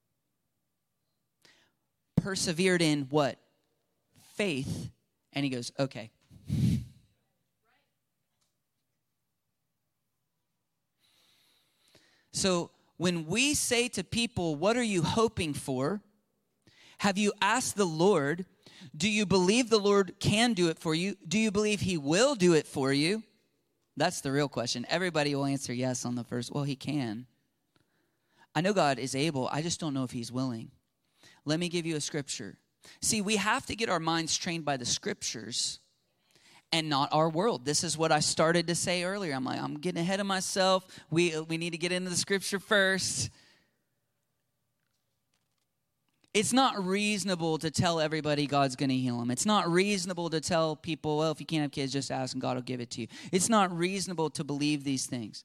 persevered in what? Faith. And he goes, okay. So when we say to people, what are you hoping for? Have you asked the Lord? Do you believe the Lord can do it for you? Do you believe he will do it for you? That's the real question. Everybody will answer yes on the first. Well, he can. I know God is able. I just don't know if he's willing. Let me give you a scripture. See, we have to get our minds trained by the scriptures and not our world. This is what I started to say earlier. I'm like, I'm getting ahead of myself. We, we need to get into the scripture first. It's not reasonable to tell everybody God's going to heal them. It's not reasonable to tell people, well, if you can't have kids, just ask and God will give it to you. It's not reasonable to believe these things.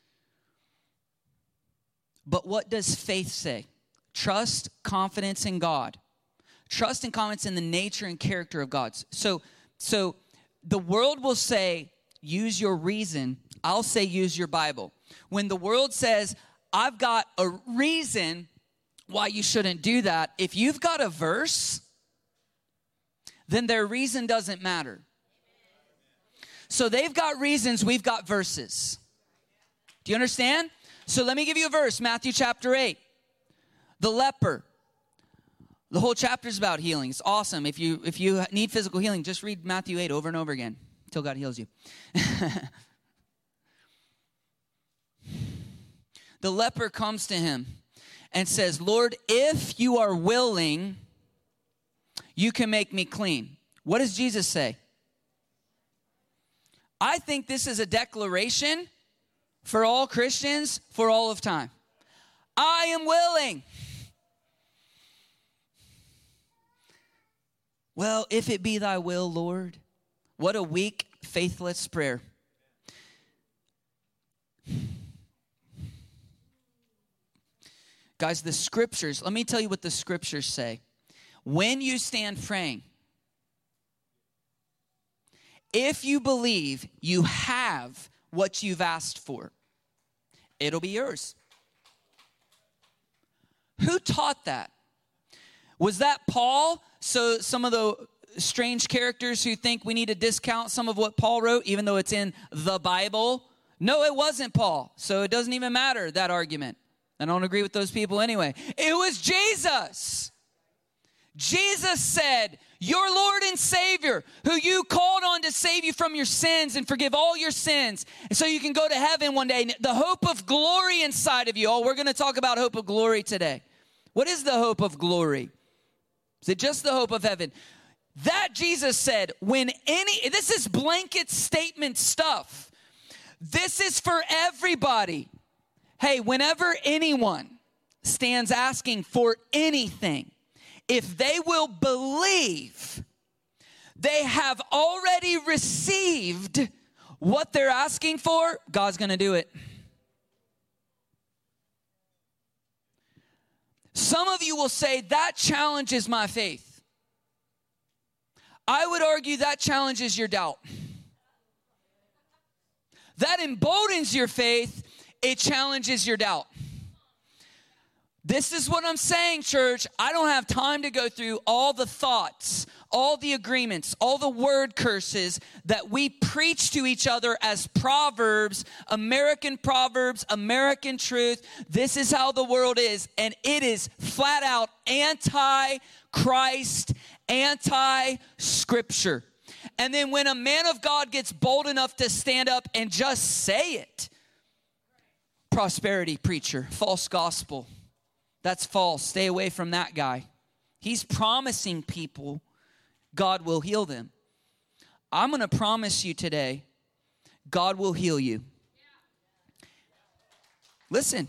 But what does faith say? Trust, confidence in God. Trust and confidence in the nature and character of God. So, so the world will say, use your reason. I'll say, use your Bible. When the world says, I've got a reason why you shouldn't do that, if you've got a verse, then their reason doesn't matter. So they've got reasons, we've got verses. Do you understand? So let me give you a verse, Matthew chapter eight. The leper. The whole chapter is about healing. It's awesome. If you if you need physical healing, just read Matthew eight over and over again until God heals you. The leper comes to him and says, Lord, if you are willing, you can make me clean. What does Jesus say? I think this is a declaration for all Christians for all of time. I am willing. Well, if it be thy will, Lord. What a weak, faithless prayer. Guys, the scriptures, let me tell you what the scriptures say. When you stand praying, if you believe you have what you've asked for, it'll be yours. Who taught that? Was that Paul? So some of the strange characters who think we need to discount some of what Paul wrote, even though it's in the Bible. No, it wasn't Paul. So it doesn't even matter, that argument. I don't agree with those people anyway. It was Jesus. Jesus said, your Lord and Savior, who you called on to save you from your sins and forgive all your sins, and so you can go to heaven one day. The hope of glory inside of you. Oh, we're going to talk about hope of glory today. What is the hope of glory? Is it just the hope of heaven? That Jesus said, when any, this is blanket statement stuff. This is for everybody. Hey, whenever anyone stands asking for anything, if they will believe they have already received what they're asking for, God's going to do it. Some of you will say, that challenges my faith. I would argue that challenges your doubt. That emboldens your faith. It challenges your doubt. This is what I'm saying, church. I don't have time to go through all the thoughts, all the agreements, all the word curses that we preach to each other as proverbs, American proverbs, American truth. This is how the world is, and it is flat out anti-Christ, anti-Scripture. And then when a man of God gets bold enough to stand up and just say it, prosperity preacher, false gospel. That's false. Stay away from that guy. He's promising people God will heal them. I'm going to promise you today, God will heal you. Listen,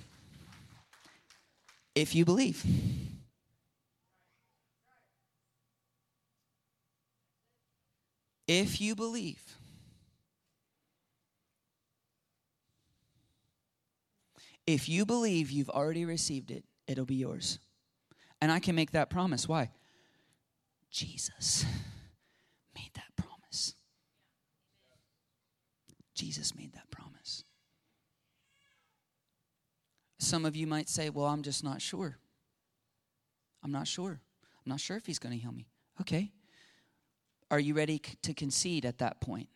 if you believe. If you believe. If you believe you've already received it, it'll be yours. And I can make that promise. Why? Jesus made that promise. Jesus made that promise. Some of you might say, well, I'm just not sure. I'm not sure. I'm not sure if he's going to heal me. Okay. Are you ready to concede at that point?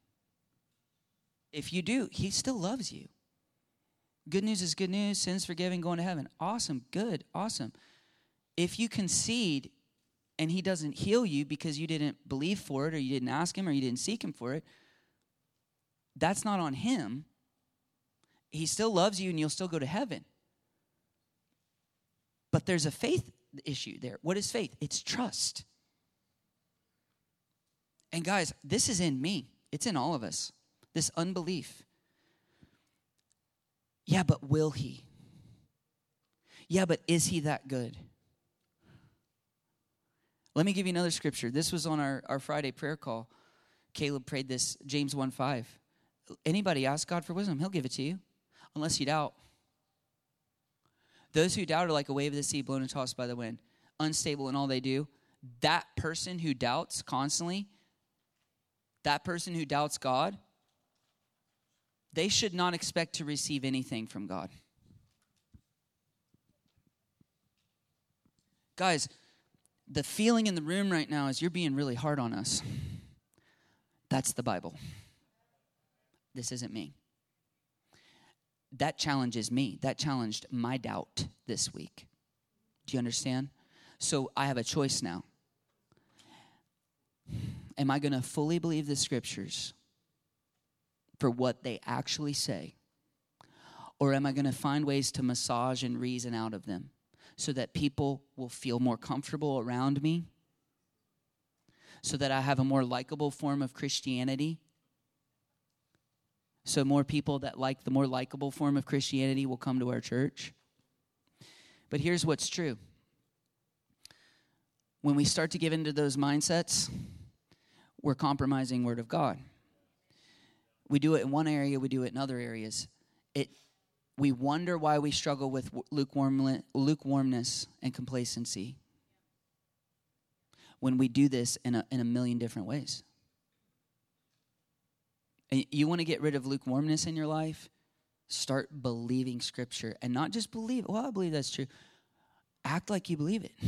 If you do, he still loves you. Good news is good news. Sins forgiven, going to heaven. Awesome. Good. Awesome. If you concede and he doesn't heal you because you didn't believe for it or you didn't ask him or you didn't seek him for it, that's not on him. He still loves you and you'll still go to heaven. But there's a faith issue there. What is faith? It's trust. And guys, this is in me. It's in all of us. This unbelief. Yeah, but will he? Yeah, but is he that good? Let me give you another scripture. This was on our, our Friday prayer call. Caleb prayed this, James one five. Anybody ask God for wisdom, he'll give it to you, unless you doubt. Those who doubt are like a wave of the sea blown and tossed by the wind, unstable in all they do. That person who doubts constantly, that person who doubts God, they should not expect to receive anything from God. Guys, the feeling in the room right now is you're being really hard on us. That's the Bible. This isn't me. That challenges me. That challenged my doubt this week. Do you understand? So I have a choice now. Am I going to fully believe the scriptures for what they actually say? Or am I going to find ways to massage and reason out of them so that people will feel more comfortable around me? So that I have a more likable form of Christianity? so more people that like the more likable form of Christianity will come to our church. But here's what's true. When we start to give into those mindsets, we're compromising Word of God. We do it in one area, we do it in other areas. It, we wonder why we struggle with lukewarm, lukewarmness and complacency when we do this in a, in a million different ways. And you want to get rid of lukewarmness in your life? Start believing Scripture. And not just believe it. Well, I believe that's true. Act like you believe it.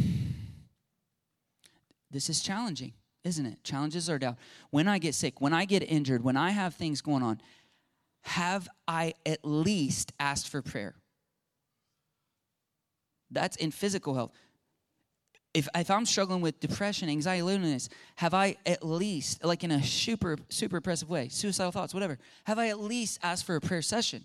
This is challenging, isn't it? Challenges are down. When I get sick, when I get injured, when I have things going on, have I at least asked for prayer? That's in physical health. If if I'm struggling with depression, anxiety, loneliness, have I at least, like in a super, super oppressive way, suicidal thoughts, whatever, have I at least asked for a prayer session?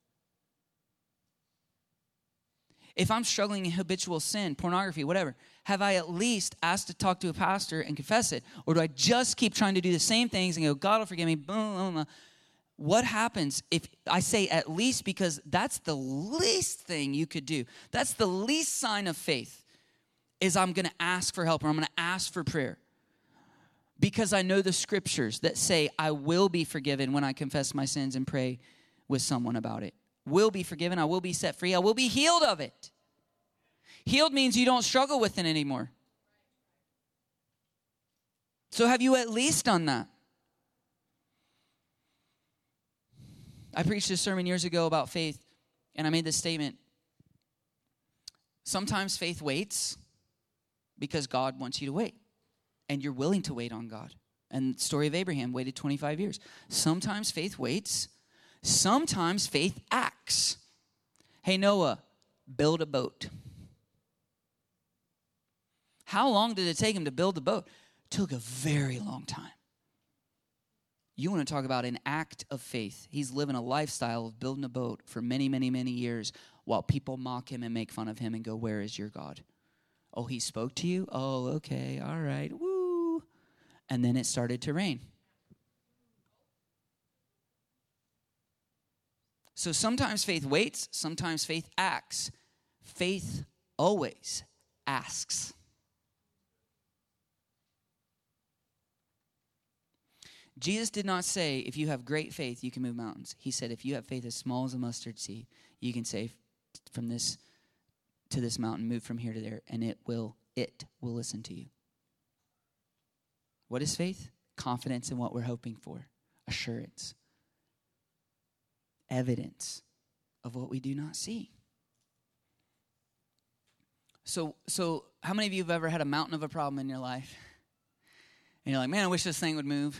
If I'm struggling in habitual sin, pornography, whatever, have I at least asked to talk to a pastor and confess it? Or do I just keep trying to do the same things and go, God will forgive me, boom, boom, boom. What happens if I say at least, because that's the least thing you could do. That's the least sign of faith, is I'm going to ask for help or I'm going to ask for prayer. Because I know the scriptures that say I will be forgiven when I confess my sins and pray with someone about it. Will be forgiven, I will be set free, I will be healed of it. Healed means you don't struggle with it anymore. So have you at least done that? I preached a sermon years ago about faith, and I made this statement. Sometimes faith waits because God wants you to wait, and you're willing to wait on God. And the story of Abraham waited twenty-five years. Sometimes faith waits. Sometimes faith acts. Hey, Noah, build a boat. How long did it take him to build the boat? It took a very long time. You want to talk about an act of faith. He's living a lifestyle of building a boat for many, many, many years while people mock him and make fun of him and go, where is your God? Oh, he spoke to you? Oh, okay, all right, woo. And then it started to rain. So sometimes faith waits, sometimes faith acts. Faith always asks. Jesus did not say, if you have great faith, you can move mountains. He said, if you have faith as small as a mustard seed, you can say from this to this mountain, move from here to there, and it will, it will listen to you. What is faith? Confidence in what we're hoping for. Assurance. Evidence of what we do not see. So, so how many of you have ever had a mountain of a problem in your life? And you're like, man, I wish this thing would move.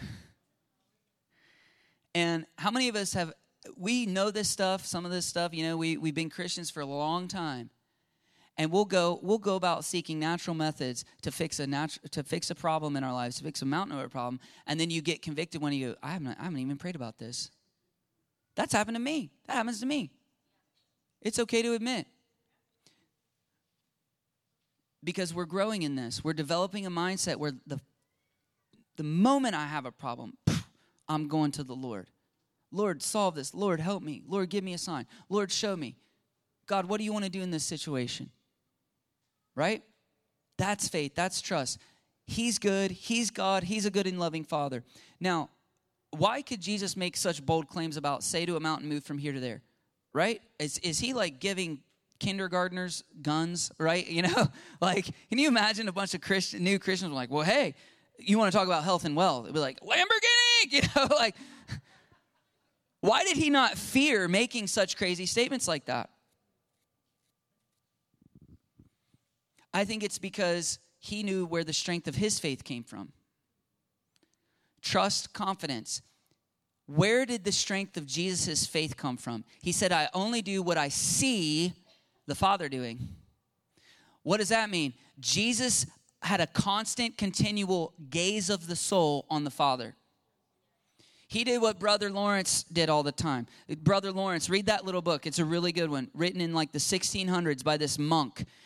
And how many of us have, we know this stuff, some of this stuff, you know, we, we've been Christians for a long time. And we'll go, we'll go about seeking natural methods to fix a natu- to fix a problem in our lives, to fix a mountain of a problem. And then you get convicted when you go, I haven't, I haven't even prayed about this. That's happened to me. That happens to me. It's okay to admit. Because we're growing in this. We're developing a mindset where the, the moment I have a problem, I'm going to the Lord. Lord, solve this. Lord, help me. Lord, give me a sign. Lord, show me. God, what do you want to do in this situation? Right? That's faith. That's trust. He's good. He's God. He's a good and loving Father. Now, why could Jesus make such bold claims about say to a mountain, move from here to there? Right? Is, is he like giving kindergartners guns, right? You know, like, can you imagine a bunch of Christian, new Christians were like, well, hey, you want to talk about health and wealth? It'd be like, Lamborghini, you know, like, why did he not fear making such crazy statements like that? I think it's because he knew where the strength of his faith came from. Trust, confidence. Where did the strength of Jesus' faith come from? He said, I only do what I see the Father doing. What does that mean? Jesus had a constant, continual gaze of the soul on the Father. He did what Brother Lawrence did all the time. Brother Lawrence, read that little book. It's a really good one, written in like the sixteen hundreds by this monk.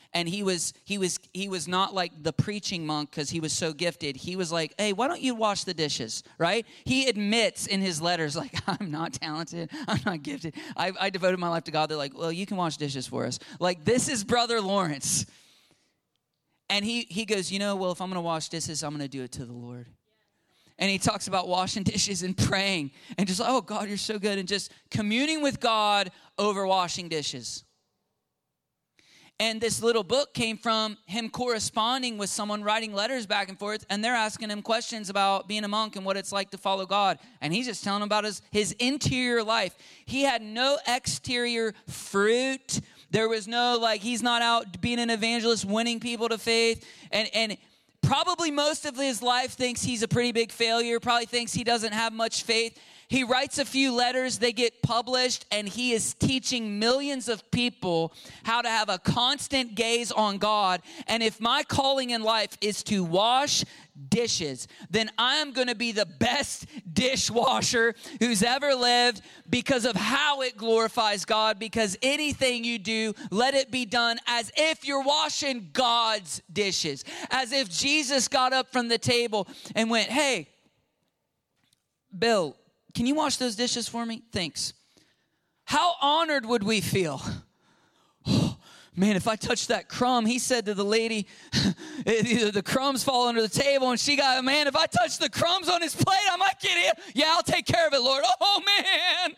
And he was he was he was not like the preaching monk because he was so gifted. He was like, hey, why don't you wash the dishes, right? He admits in his letters, like, I'm not talented, I'm not gifted. I, I devoted my life to God. They're like, well, you can wash dishes for us. Like, this is Brother Lawrence. And he he goes, you know, well, if I'm going to wash dishes, I'm going to do it to the Lord. And he talks about washing dishes and praying and just, oh, God, you're so good. And just communing with God over washing dishes. And this little book came from him corresponding with someone, writing letters back and forth. And they're asking him questions about being a monk and what it's like to follow God. And he's just telling them about his, his interior life. He had no exterior fruit. There was no, like, he's not out being an evangelist, winning people to faith. And, and probably most of his life thinks he's a pretty big failure, probably thinks he doesn't have much faith. He writes a few letters, they get published, and he is teaching millions of people how to have a constant gaze on God. And if my calling in life is to wash dishes, then I am going to be the best dishwasher who's ever lived because of how it glorifies God. Because anything you do, let it be done as if you're washing God's dishes. As if Jesus got up from the table and went, hey, Bill, can you wash those dishes for me? Thanks. How honored would we feel? Oh, man, if I touched that crumb, he said to the lady, the crumbs fall under the table, and she got, man, if I touch the crumbs on his plate, I might get it. Yeah, I'll take care of it, Lord. Oh, man.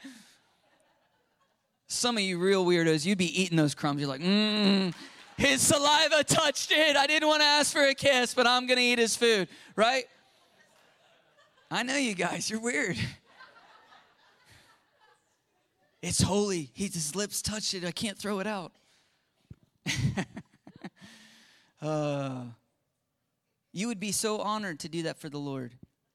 Some of you real weirdos, you'd be eating those crumbs. You're like, mmm, his saliva touched it. I didn't want to ask for a kiss, but I'm going to eat his food, right? I know you guys, you're weird. It's holy. He, his lips touched it. I can't throw it out. uh, you would be so honored to do that for the Lord.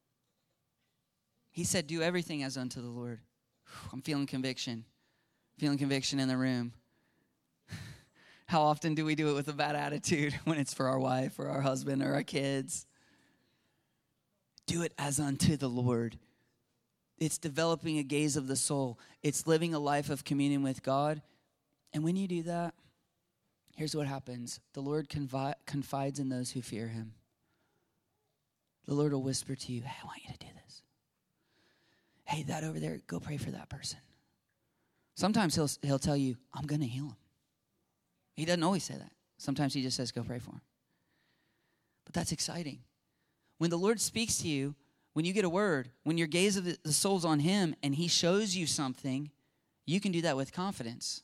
He said, do everything as unto the Lord. I'm feeling conviction. Feeling conviction in the room. How often do we do it with a bad attitude when it's for our wife or our husband or our kids? Do it as unto the Lord. It's developing a gaze of the soul. It's living a life of communion with God. And when you do that, here's what happens. The Lord confi- confides in those who fear him. The Lord will whisper to you, hey, I want you to do this. Hey, that over there, go pray for that person. Sometimes he'll, he'll tell you, I'm going to heal him. He doesn't always say that. Sometimes he just says, go pray for him. But that's exciting. When the Lord speaks to you, when you get a word, when your gaze of the, the soul's on him and he shows you something, you can do that with confidence.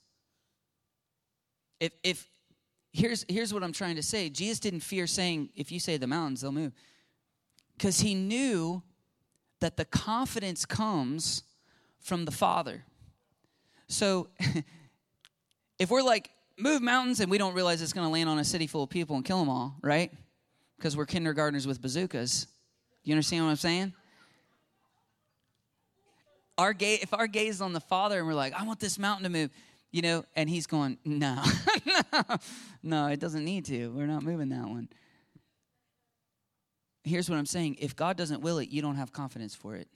If if here's here's what I'm trying to say. Jesus didn't fear saying, if you say the mountains, they'll move. Because he knew that the confidence comes from the Father. So if we're like, move mountains, and we don't realize it's going to land on a city full of people and kill them all, right? Because we're kindergartners with bazookas. You understand what I'm saying? Our gaze, if our gaze is on the Father and we're like, I want this mountain to move, you know, and he's going, no, no, no, it doesn't need to. We're not moving that one. Here's what I'm saying. If God doesn't will it, you don't have confidence for it.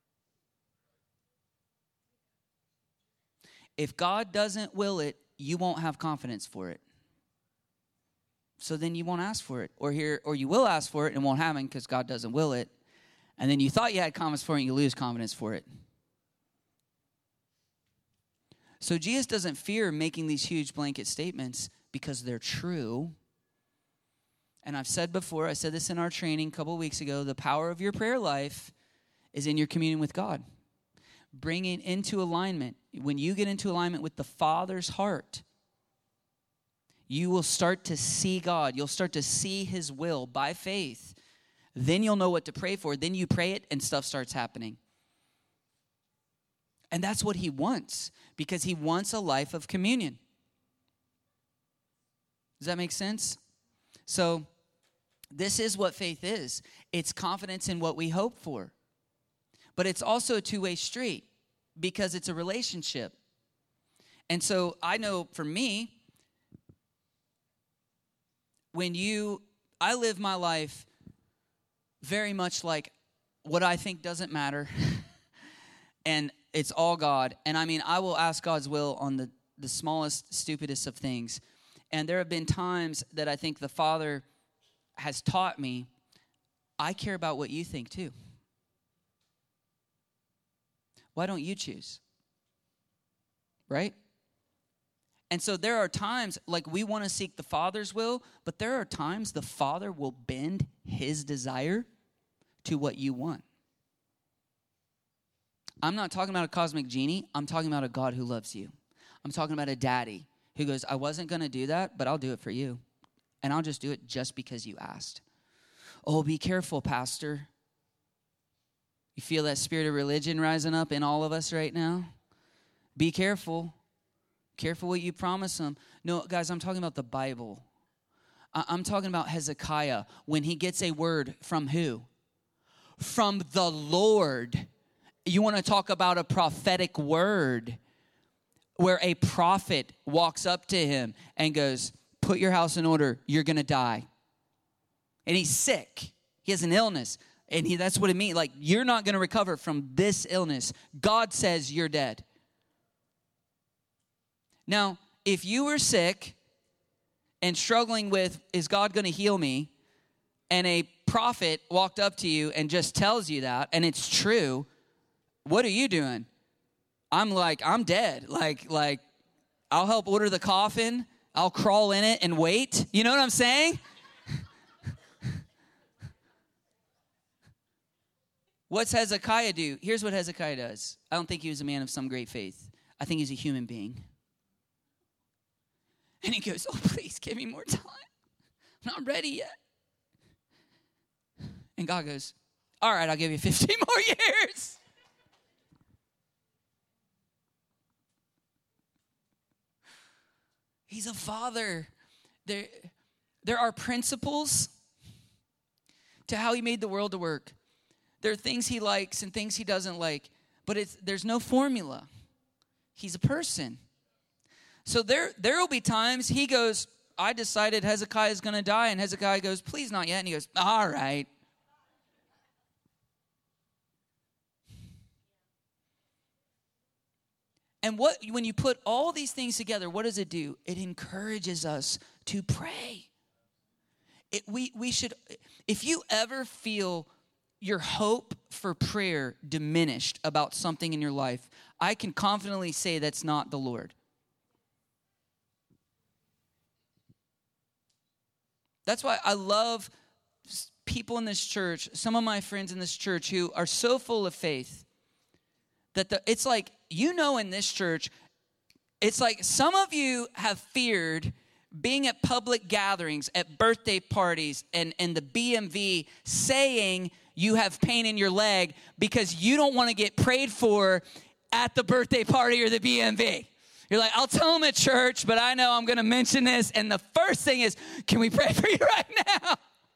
If God doesn't will it, you won't have confidence for it. So then you won't ask for it. Or here, or you will ask for it and won't happen because God doesn't will it. And then you thought you had confidence for it and you lose confidence for it. So Jesus doesn't fear making these huge blanket statements because they're true. And I've said before, I said this in our training a couple of weeks ago, the power of your prayer life is in your communion with God. Bringing into alignment. When you get into alignment with the Father's heart, you will start to see God. You'll start to see his will by faith. Then you'll know what to pray for. Then you pray it and stuff starts happening. And that's what he wants, because he wants a life of communion. Does that make sense? So this is what faith is. It's confidence in what we hope for. But it's also a two-way street because it's a relationship. And so I know for me, when you, I live my life very much like what I think doesn't matter. And it's all God. And I mean, I will ask God's will on the, the smallest, stupidest of things. And there have been times that I think the Father has taught me, I care about what you think too. Why don't you choose? Right? And so there are times, like we want to seek the Father's will, but there are times the Father will bend his desire to what you want. I'm not talking about a cosmic genie. I'm talking about a God who loves you. I'm talking about a daddy who goes, I wasn't going to do that, but I'll do it for you. And I'll just do it just because you asked. Oh, be careful, Pastor. You feel that spirit of religion rising up in all of us right now? Be careful. Careful what you promise them. No, guys, I'm talking about the Bible. I'm talking about Hezekiah when he gets a word from who? From the Lord. You want to talk about a prophetic word where a prophet walks up to him and goes, put your house in order, you're going to die. And he's sick. He has an illness. And he, that's what it means. Like, you're not going to recover from this illness. God says you're dead. Now, if you were sick and struggling with, is God going to heal me? And a prophet walked up to you and just tells you that, and it's true, what are you doing? I'm like, I'm dead. Like, like, I'll help order the coffin. I'll crawl in it and wait. You know what I'm saying? What's Hezekiah do? Here's what Hezekiah does. I don't think he was a man of some great faith. I think he's a human being. And he goes, oh, please give me more time. I'm not ready yet. And God goes, all right, I'll give you fifteen more years. He's a father. There, there are principles to how he made the world to work. There are things he likes and things he doesn't like, but it's, there's no formula. He's a person. So there, there will be times he goes, I decided Hezekiah is going to die, and Hezekiah goes, please not yet. And he goes, all right. And what when you put all these things together, what does it do? It encourages us to pray. It, we, we should, if you ever feel your hope for prayer diminished about something in your life, I can confidently say that's not the Lord. That's why I love people in this church, some of my friends in this church who are so full of faith that the, it's like, you know, in this church, it's like some of you have feared being at public gatherings, at birthday parties, and, and the B M V saying you have pain in your leg because you don't want to get prayed for at the birthday party or the B M V. You're like, I'll tell them at church, but I know I'm going to mention this. And the first thing is, can we pray for you right now?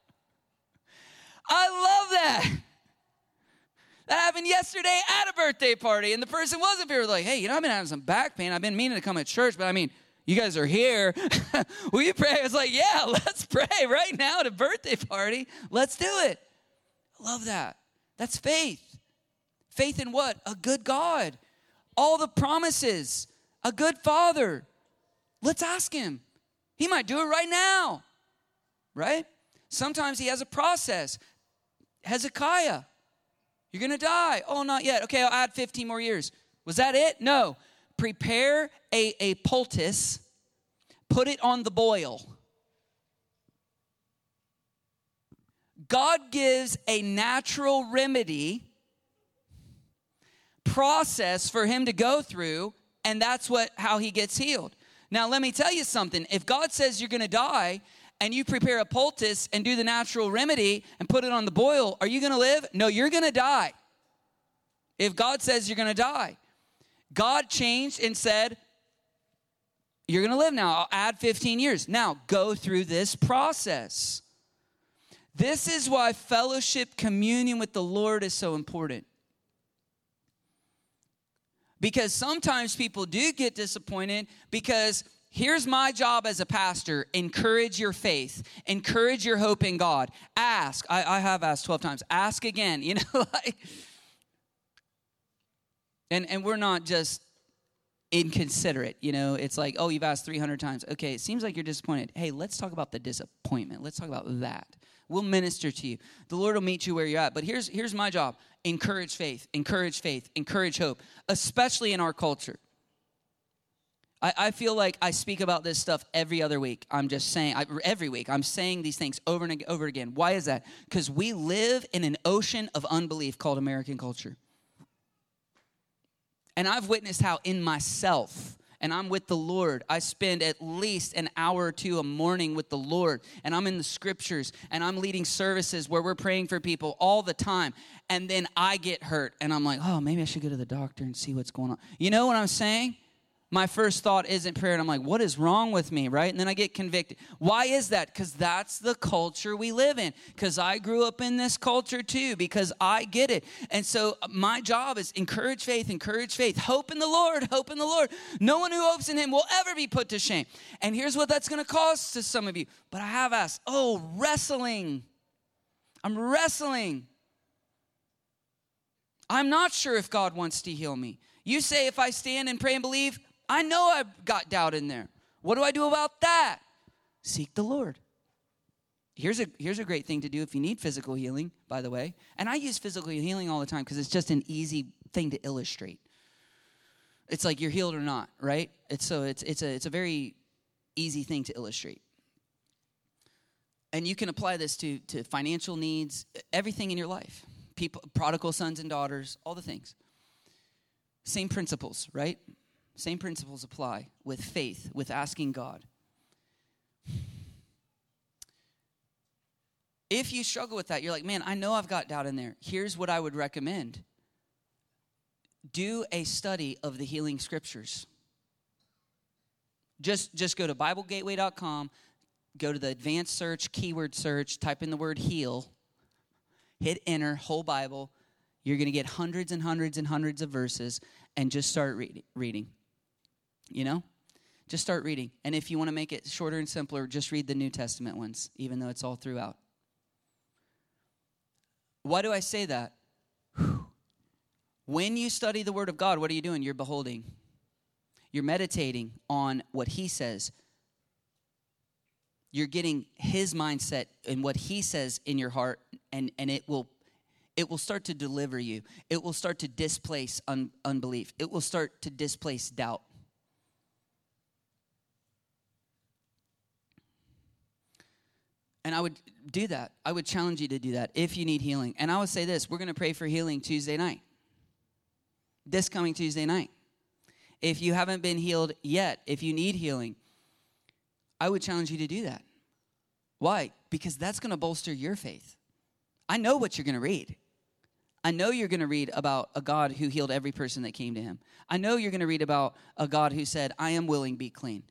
I love that. That happened yesterday at a birthday party, and the person wasn't here. Like, hey, you know, I've been having some back pain. I've been meaning to come to church, but I mean, you guys are here. Will you pray? I was like, yeah, let's pray right now at a birthday party. Let's do it. I love that. That's faith. Faith in what? A good God. All the promises. A good Father. Let's ask him. He might do it right now. Right? Sometimes he has a process. Hezekiah. You're going to die. Oh, not yet. Okay, I'll add fifteen more years. Was that it? No. Prepare a, a poultice. Put it on the boil. God gives a natural remedy process for him to go through, and that's what how he gets healed. Now, let me tell you something. If God says you're going to die, and you prepare a poultice and do the natural remedy and put it on the boil, are you going to live? No, you're going to die. If God says you're going to die. God changed and said, you're going to live now. I'll add fifteen years. Now, go through this process. This is why fellowship, communion with the Lord is so important. Because sometimes people do get disappointed because here's my job as a pastor. Encourage your faith. Encourage your hope in God. Ask. I, I have asked twelve times. Ask again. You know, like, and, and we're not just inconsiderate. You know, it's like, oh, you've asked three hundred times. Okay, it seems like you're disappointed. Hey, let's talk about the disappointment. Let's talk about that. We'll minister to you. The Lord will meet you where you're at. But here's, here's my job. Encourage faith, encourage faith, encourage hope, especially in our culture. I, I feel like I speak about this stuff every other week. I'm just saying, I, every week, I'm saying these things over and over again. Why is that? Because we live in an ocean of unbelief called American culture. And I've witnessed how in myself, and I'm with the Lord, I spend at least an hour or two a morning with the Lord, and I'm in the scriptures, and I'm leading services where we're praying for people all the time, and then I get hurt, and I'm like, oh, maybe I should go to the doctor and see what's going on. You know what I'm saying? My first thought isn't prayer, and I'm like, what is wrong with me, right? And then I get convicted. Why is that? Because that's the culture we live in. Because I grew up in this culture too, because I get it. And so my job is encourage faith, encourage faith. Hope in the Lord, hope in the Lord. No one who hopes in him will ever be put to shame. And here's what that's going to cost to some of you. But I have asked, oh, wrestling. I'm wrestling. I'm not sure if God wants to heal me. You say if I stand and pray and believe, I know I've got doubt in there. What do I do about that? Seek the Lord. Here's a, here's a great thing to do if you need physical healing, by the way. And I use physical healing all the time because it's just an easy thing to illustrate. It's like you're healed or not, right? It's so it's it's a it's a very easy thing to illustrate. And you can apply this to, to financial needs, everything in your life. People, prodigal sons and daughters, all the things. Same principles, right? Same principles apply with faith, with asking God. If you struggle with that, you're like, man, I know I've got doubt in there. Here's what I would recommend. Do a study of the healing scriptures. Just, just go to Bible Gateway dot com, go to the advanced search, keyword search, type in the word heal, hit enter, whole Bible. You're going to get hundreds and hundreds and hundreds of verses, and just start read, reading. You know? Just start reading. And if you want to make it shorter and simpler, just read the New Testament ones, even though it's all throughout. Why do I say that? When you study the Word of God, what are you doing? You're beholding. You're meditating on what He says. You're getting His mindset and what He says in your heart, and, and it will It will start to deliver you. It will start to displace un- unbelief. It will start to displace doubt. And I would do that. I would challenge you to do that if you need healing. And I would say this, we're going to pray for healing Tuesday night. This coming Tuesday night. If you haven't been healed yet, if you need healing, I would challenge you to do that. Why? Because that's going to bolster your faith. I know what you're going to read. I know you're going to read about a God who healed every person that came to him. I know you're going to read about a God who said, I am willing, be clean.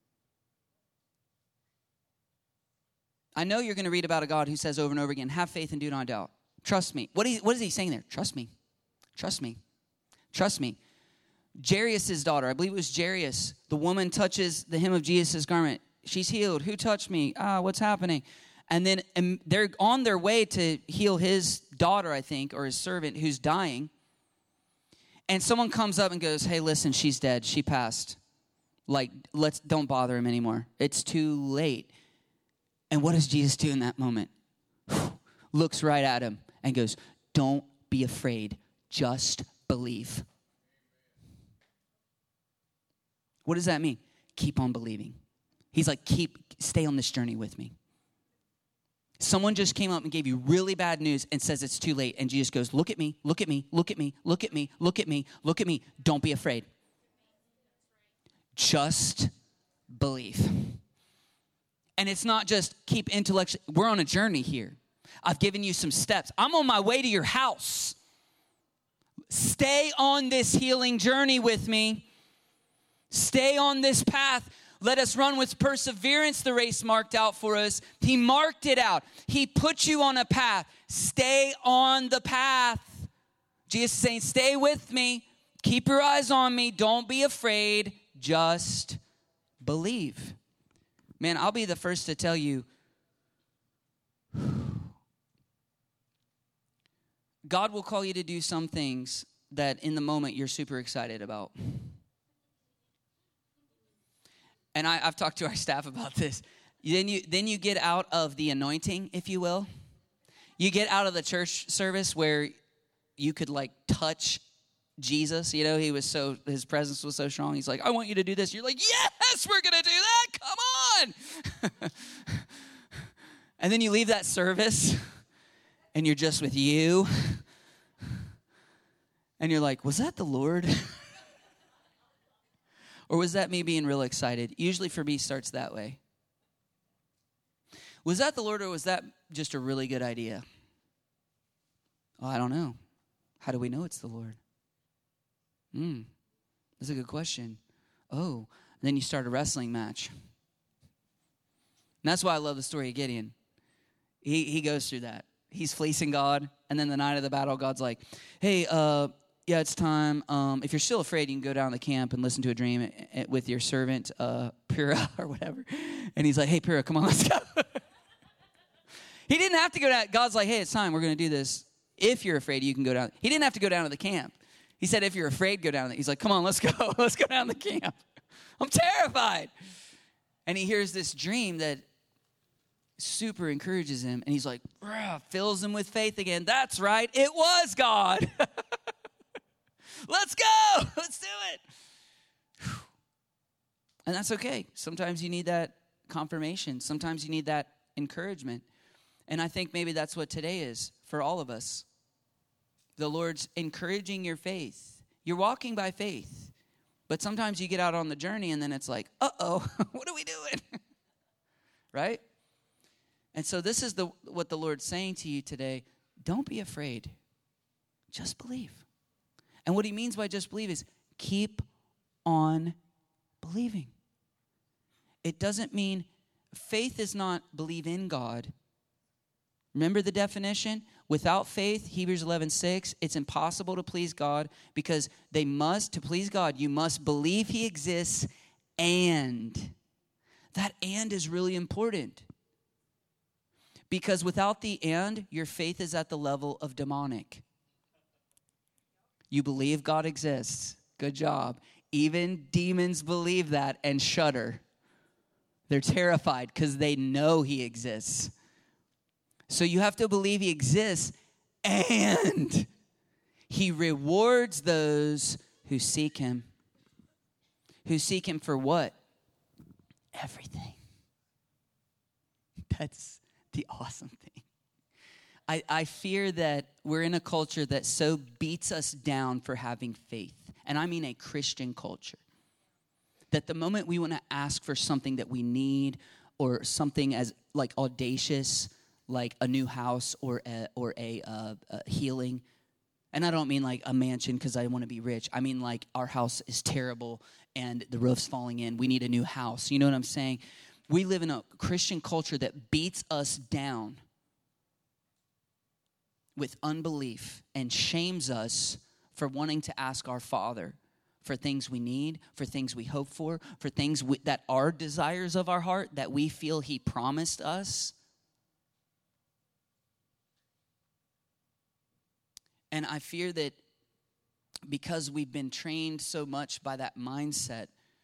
I know you're going to read about a God who says over and over again, have faith and do not doubt. Trust me. What, he, what is he saying there? Trust me. Trust me. Trust me. Jairus' daughter, I believe it was Jairus, the woman touches the hem of Jesus' garment. She's healed. Who touched me? Ah, what's happening? And then and they're on their way to heal his daughter, I think, or his servant who's dying. And someone comes up and goes, hey, listen, she's dead. She passed. Like, let's don't bother him anymore. It's too late. And what does Jesus do in that moment? Looks right at him and goes, don't be afraid. Just believe. What does that mean? Keep on believing. He's like, keep, stay on this journey with me. Someone just came up and gave you really bad news and says it's too late. And Jesus goes, look at me, look at me, look at me, look at me, look at me, look at me. Don't be afraid. Just believe. And it's not just keep intellectual. We're on a journey here. I've given you some steps. I'm on my way to your house. Stay on this healing journey with me. Stay on this path. Let us run with perseverance the race marked out for us. He marked it out. He put you on a path. Stay on the path. Jesus is saying, stay with me. Keep your eyes on me. Don't be afraid. Just believe. Man, I'll be the first to tell you, God will call you to do some things that in the moment you're super excited about. and I, I've talked to our staff about this. Then you then you get out of the anointing, if you will. You get out of the church service where you could like touch Jesus. You know, he was so, his presence was so strong. He's like, I want you to do this. You're like, yes, we're going to do that. Come on. And then you leave that service and you're just with you. And you're like, was that the Lord? Or was that me being real excited? Usually for me starts that way. Was that the Lord, or was that just a really good idea? Oh, I don't know. How do we know it's the Lord? Hmm, that's a good question. Oh, and then you start a wrestling match. And that's why I love the story of Gideon. He he goes through that. He's fleecing God, and then the night of the battle, God's like, hey, uh, yeah, it's time. Um, if you're still afraid, you can go down to the camp and listen to a dream with your servant, uh, Purah, or whatever. And he's like, hey, Purah, come on, let's go. He didn't have to go down. God's like, hey, it's time. We're going to do this. If you're afraid, you can go down. He didn't have to go down to the camp. He said, if you're afraid, go down. He's like, come on, let's go. Let's go down to the camp. I'm terrified. And he hears this dream that super encourages him. And he's like, fills him with faith again. That's right. It was God. Let's go. Let's do it. And that's okay. Sometimes you need that confirmation. Sometimes you need that encouragement. And I think maybe that's what today is for all of us. The Lord's encouraging your faith. You're walking by faith. But sometimes you get out on the journey and then it's like, uh-oh, what are we doing? Right? And so this is the what the Lord's saying to you today. Don't be afraid. Just believe. And what he means by just believe is keep on believing. It doesn't mean, faith is not believe in God. Remember the definition? Without faith, Hebrews eleven six, it's impossible to please God because they must, to please God, you must believe he exists, and that and is really important. Because without the and, your faith is at the level of demonic. You believe God exists. Good job. Even demons believe that and shudder. They're terrified because they know he exists. So you have to believe he exists, and he rewards those who seek him. Who seek him for what? Everything. That's the awesome thing. I, I fear that we're in a culture that so beats us down for having faith. And I mean a Christian culture. That the moment we want to ask for something that we need, or something as like audacious, like a new house or a, or a, uh, a healing. And I don't mean like a mansion because I want to be rich. I mean like our house is terrible and the roof's falling in. We need a new house. You know what I'm saying? We live in a Christian culture that beats us down with unbelief and shames us for wanting to ask our Father for things we need, for things we hope for, for things we, that are desires of our heart that we feel he promised us. And I fear that because we've been trained so much by that mindset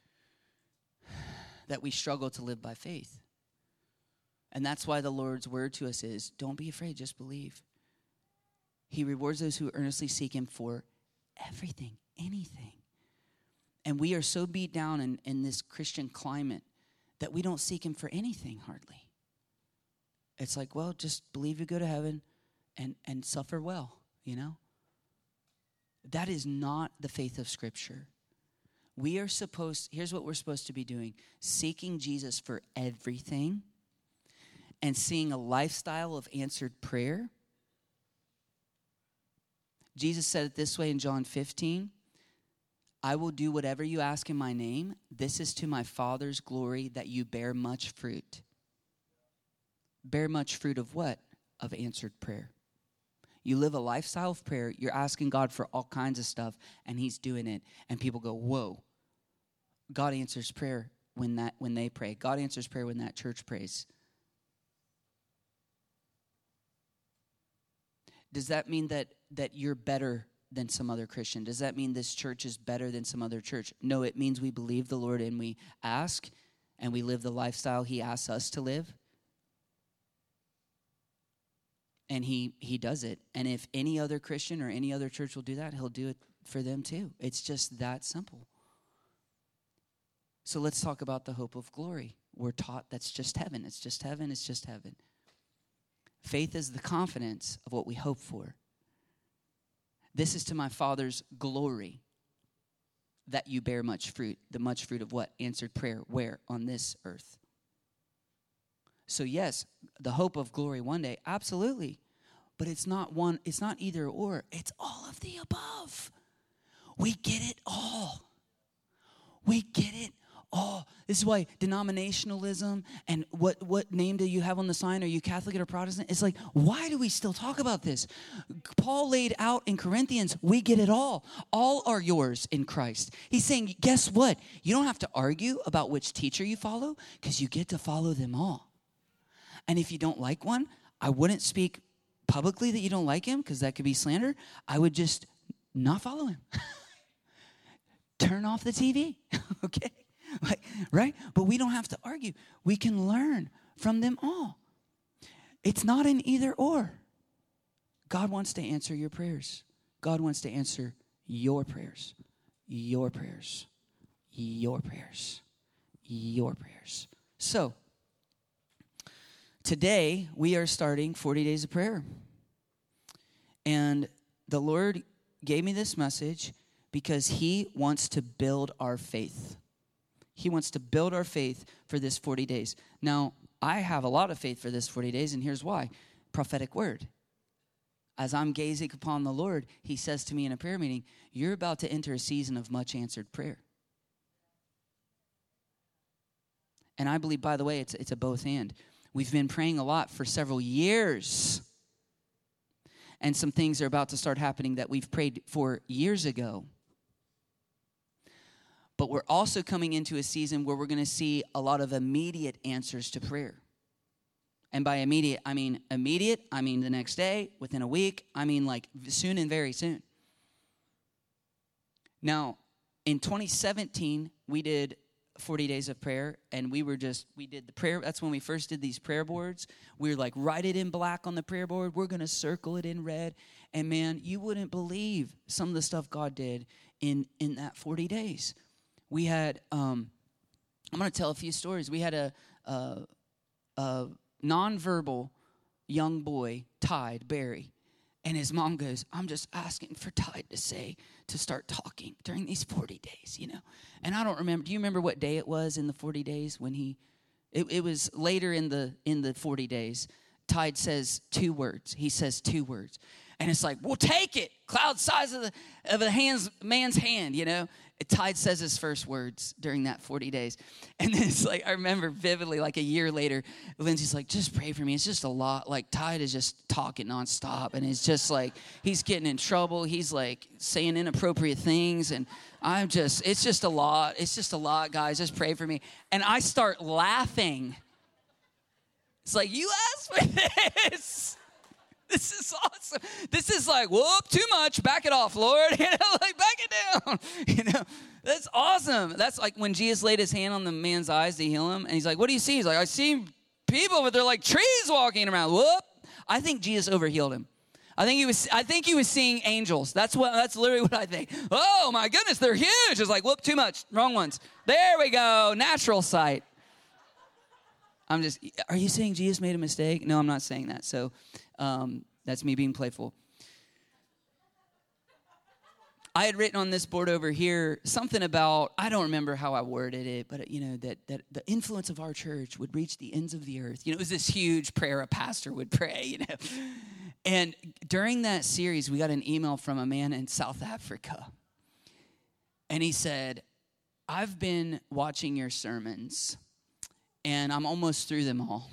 that we struggle to live by faith. And that's why the Lord's word to us is, don't be afraid, just believe. He rewards those who earnestly seek him for everything, anything. And we are so beat down in, in this Christian climate that we don't seek him for anything hardly. It's like, well, just believe you go to heaven and, and suffer well. You know? That is not the faith of Scripture. We are supposed, here's what we're supposed to be doing. Seeking Jesus for everything and seeing a lifestyle of answered prayer. Jesus said it this way in John fifteen. I will do whatever you ask in my name. This is to my Father's glory that you bear much fruit. Bear much fruit of what? Of answered prayer. You live a lifestyle of prayer. You're asking God for all kinds of stuff, and he's doing it. And people go, whoa. God answers prayer when that when they pray. God answers prayer when that church prays. Does that mean that, that you're better than some other Christian? Does that mean this church is better than some other church? No, it means we believe the Lord and we ask, and we live the lifestyle he asks us to live. And he he does it. And if any other Christian or any other church will do that, he'll do it for them too. It's just that simple. So let's talk about the hope of glory. We're taught that's just heaven. It's just heaven. It's just heaven. Faith is the confidence of what we hope for. This is to my Father's glory that you bear much fruit. The much fruit of what? Answered prayer. Where? On this earth. So yes, the hope of glory one day, absolutely. But it's not one, it's not either or. It's all of the above. We get it all. We get it all. This is why denominationalism and what, what name do you have on the sign? Are you Catholic or Protestant? It's like, why do we still talk about this? Paul laid out in Corinthians, we get it all. All are yours in Christ. He's saying, guess what? You don't have to argue about which teacher you follow because you get to follow them all. And if you don't like one, I wouldn't speak publicly that you don't like him because that could be slander. I would just not follow him. Turn off the T V, okay? Like, right? But we don't have to argue. We can learn from them all. It's not an either or. God wants to answer your prayers. God wants to answer your prayers. Your prayers. Your prayers. Your prayers. So, today, we are starting forty days of prayer. And the Lord gave me this message because he wants to build our faith. He wants to build our faith for this forty days. Now, I have a lot of faith for this forty days, and here's why. Prophetic word. As I'm gazing upon the Lord, he says to me in a prayer meeting, you're about to enter a season of much answered prayer. And I believe, by the way, it's, it's a both and. We've been praying a lot for several years. And some things are about to start happening that we've prayed for years ago. But we're also coming into a season where we're going to see a lot of immediate answers to prayer. And by immediate, I mean immediate, I mean the next day, within a week, I mean like soon and very soon. Now, in twenty seventeen, we did forty days of prayer, and we were just, we did the prayer, that's when we first did these prayer boards. We were like, write it in black on the prayer board. We're going to circle it in red. And man, you wouldn't believe some of the stuff God did in, in that forty days. We had, um, I'm going to tell a few stories. We had a, a, a nonverbal young boy, Tide Barry, and his mom goes, I'm just asking for Tide to say, to start talking during these forty days, you know. And I don't remember, do you remember what day it was in the forty days when he, it, it was later in the in the forty days. Tide says two words. He says two words. And it's like, we'll take it. Cloud size of the of a hands, man's hand, you know. Tide says his first words during that forty days. And then it's like, I remember vividly, like a year later, Lindsay's like, just pray for me. It's just a lot. Like, Tide is just talking nonstop. And it's just like, he's getting in trouble. He's like saying inappropriate things. And I'm just, it's just a lot. It's just a lot, guys. Just pray for me. And I start laughing. It's like, you asked for this. This is awesome. This is like, whoop, too much. Back it off, Lord. You know, like, back it down. You know, that's awesome. That's like when Jesus laid his hand on the man's eyes to heal him. And he's like, what do you see? He's like, I see people, but they're like trees walking around. Whoop. I think Jesus overhealed him. I think he was, I think he was seeing angels. That's what, that's literally what I think. Oh my goodness, they're huge. It's like, whoop, too much. Wrong ones. There we go. Natural sight. I'm just, are you saying Jesus made a mistake? No, I'm not saying that. So um, that's me being playful. I had written on this board over here something about, I don't remember how I worded it, but, you know, that, that the influence of our church would reach the ends of the earth. You know, it was this huge prayer a pastor would pray, you know. And during that series, we got an email from a man in South Africa. And he said, I've been watching your sermons, and I'm almost through them all.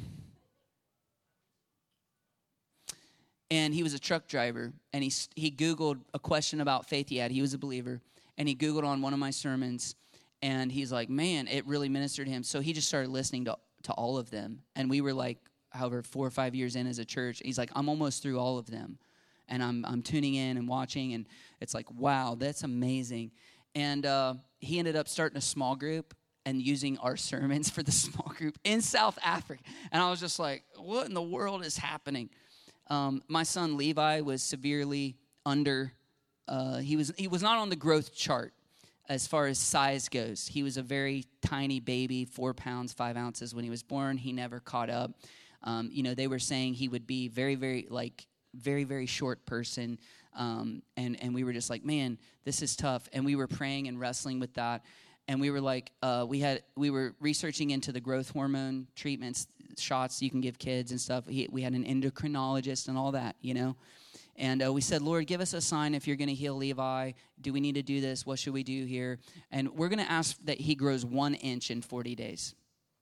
And he was a truck driver, and he he Googled a question about faith he had. He was a believer, and he Googled on one of my sermons, and he's like, man, it really ministered to him. So he just started listening to, to all of them. And we were like, however, four or five years in as a church. He's like, I'm almost through all of them. And I'm I'm tuning in and watching, and it's like, wow, that's amazing. And uh, he ended up starting a small group. and using our sermons for the small group in South Africa. And I was just like, what in the world is happening? Um, my son Levi was severely under, uh, he was he was not on the growth chart as far as size goes. He was a very tiny baby, four pounds, five ounces when he was born. He never caught up. Um, you know, they were saying he would be very, very, like, very, very short person. Um, and, and we were just like, man, this is tough. And we were praying and wrestling with that. And we were like, uh, we had, we were researching into the growth hormone treatments, shots you can give kids and stuff. He, we had an endocrinologist and all that, you know. And uh, we said, Lord, give us a sign if you're going to heal Levi. Do we need to do this? What should we do here? And we're going to ask that he grows one inch in forty days.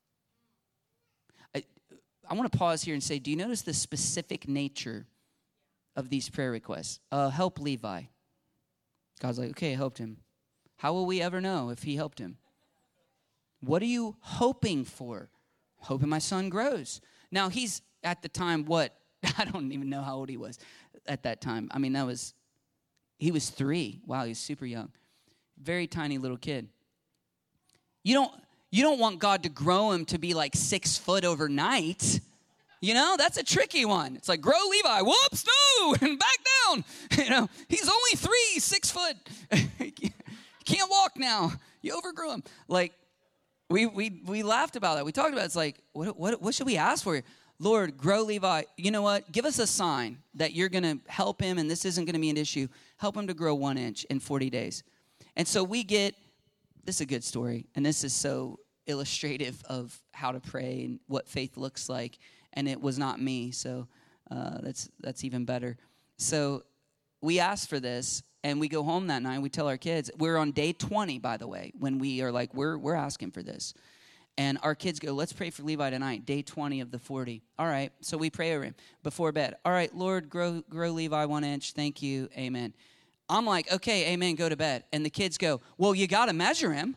I, I want to pause here and say, do you notice the specific nature of these prayer requests? Uh, help Levi. God's like, okay, I helped him. How will we ever know if he helped him? What are you hoping for? Hoping my son grows. Now, he's at the time, what? I don't even know how old he was at that time. I mean, that was, he was three. Wow, he's super young. Very tiny little kid. You don't, you don't want God to grow him to be like six foot overnight. You know, that's a tricky one. It's like, grow Levi. Whoops, no, and back down. You know, he's only three, six foot. Can't walk now. You overgrew him. Like, we we we laughed about that. We talked about it. It's like, what what what should we ask for here? Lord, grow Levi. You know what? Give us a sign that you're going to help him, and this isn't going to be an issue. Help him to grow one inch in forty days. And so we get, this is a good story, and this is so illustrative of how to pray and what faith looks like. And it was not me, so uh, that's that's even better. So we asked for this. And we go home that night, we tell our kids, we're on day twenty, by the way, when we are like, we're we're asking for this. And our kids go, let's pray for Levi tonight, day twenty of the forty. All right, so we pray over him before bed. All right, Lord, grow grow Levi one inch. Thank you, amen. I'm like, okay, amen, go to bed. And the kids go, well, you got to measure him.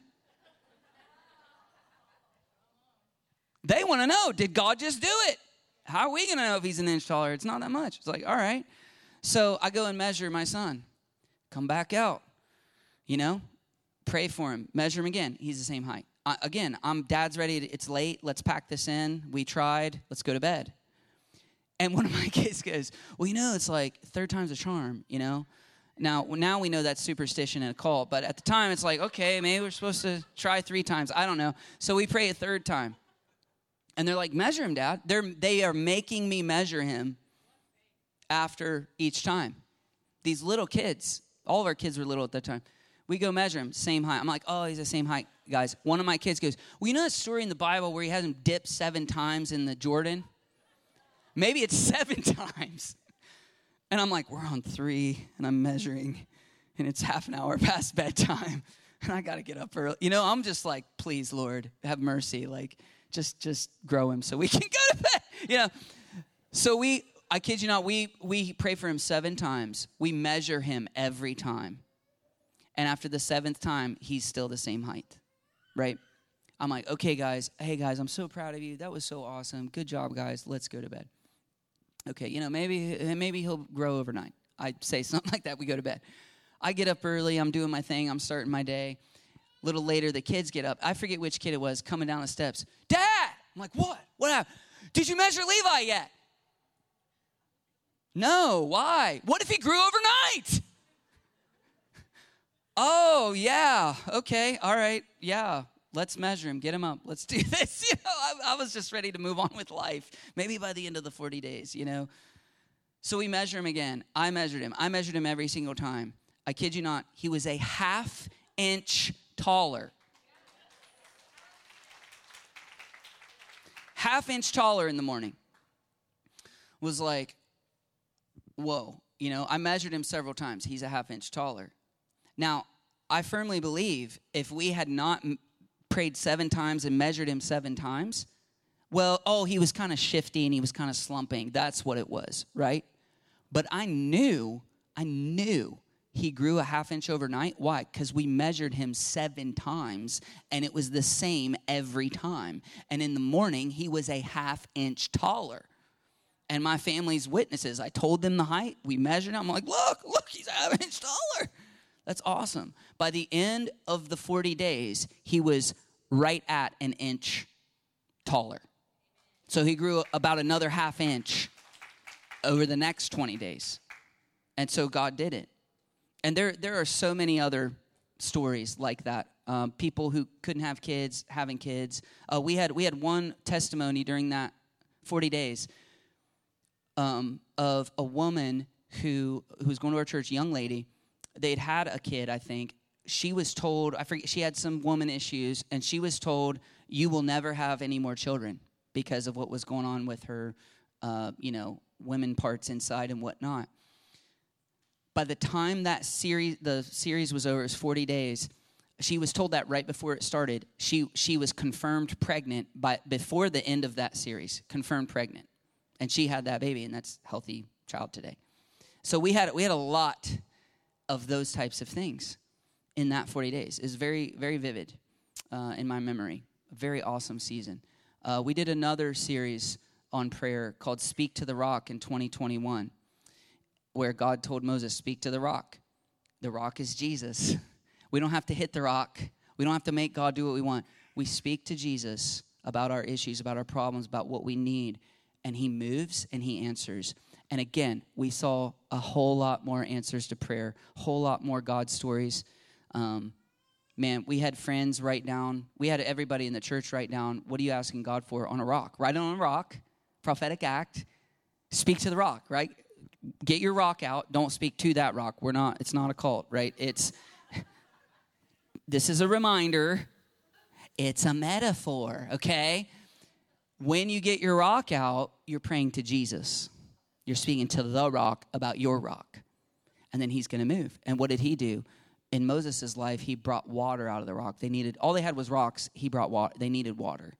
They want to know, did God just do it? How are we going to know if he's an inch taller? It's not that much. It's like, all right. So I go and measure my son. Come back out, you know, pray for him, measure him again. He's the same height. Uh, again, I'm dad's ready. To, it's late. Let's pack this in. We tried. Let's go to bed. And one of my kids goes, well, you know, it's like third time's a charm, you know. Now, now we know that's superstition and a cult. But at the time, it's like, okay, maybe we're supposed to try three times. I don't know. So we pray a third time. And they're like, measure him, Dad. They're, they are making me measure him after each time. These little kids. All of our kids were little at that time. We go measure him, same height. I'm like, oh, he's the same height, guys. One of my kids goes, well, you know that story in the Bible where he has him dip seven times in the Jordan? Maybe it's seven times. And I'm like, we're on three, and I'm measuring, and it's half an hour past bedtime, and I got to get up early. You know, I'm just like, please, Lord, have mercy. Like, just just grow him so we can go to bed. You know, so we... I kid you not, we we pray for him seven times. We measure him every time. And after the seventh time, he's still the same height, right? I'm like, okay, guys. Hey, guys, I'm so proud of you. That was so awesome. Good job, guys. Let's go to bed. Okay, you know, maybe maybe he'll grow overnight. I say something like that. We go to bed. I get up early. I'm doing my thing. I'm starting my day. A little later, the kids get up. I forget which kid it was coming down the steps. Dad! I'm like, what? What happened? Did you measure Levi yet? No, why? What if he grew overnight? Oh, yeah, okay, all right, yeah. Let's measure him, get him up, let's do this. You know, I, I was just ready to move on with life. Maybe by the end of the forty days, you know. So we measure him again. I measured him. I measured him every single time. I kid you not, he was a half inch taller. Half inch taller in the morning. Was like, whoa, you know, I measured him several times. He's a half inch taller. Now, I firmly believe if we had not m- prayed seven times and measured him seven times, well, oh, he was kind of shifty and he was kind of slumping. That's what it was, right? But I knew, I knew he grew a half inch overnight. Why? Because we measured him seven times and it was the same every time. And in the morning, he was a half inch taller. And my family's witnesses, I told them the height. We measured him. I'm like, look, look, he's a half inch taller. That's awesome. By the end of the forty days, he was right at an inch taller. So he grew about another half inch over the next twenty days. And so God did it. And there, there are so many other stories like that. Um, people who couldn't have kids, having kids. Uh, we had we had one testimony during that forty days um, of a woman who who was going to our church, a young lady. They'd had a kid, I think. She was told, I forget, she had some woman issues, and she was told, you will never have any more children because of what was going on with her, uh, you know, women parts inside and whatnot. By the time that series, the series was over, it was forty days, she was told that right before it started. She she was confirmed pregnant by before the end of that series, confirmed pregnant. And she had that baby, and that's a healthy child today. So we had we had a lot of those types of things in that forty days. It's very, very vivid uh, in my memory. A very awesome season. Uh, we did another series on prayer called Speak to the Rock in twenty twenty-one, where God told Moses, speak to the rock. The rock is Jesus. We don't have to hit the rock. We don't have to make God do what we want. We speak to Jesus about our issues, about our problems, about what we need, and he moves and he answers. And again, we saw a whole lot more answers to prayer, a whole lot more God stories. Um, man, we had friends write down, we had everybody in the church write down, what are you asking God for on a rock? Write it on a rock, prophetic act, speak to the rock, right? Get your rock out. Don't speak to that rock. We're not, it's not a cult, right? It's, this is a reminder. It's a metaphor, okay? When you get your rock out, you're praying to Jesus. You're speaking to the rock about your rock. And then he's going to move. And what did he do? In Moses' life, he brought water out of the rock. They needed, all they had was rocks. He brought water. They needed water.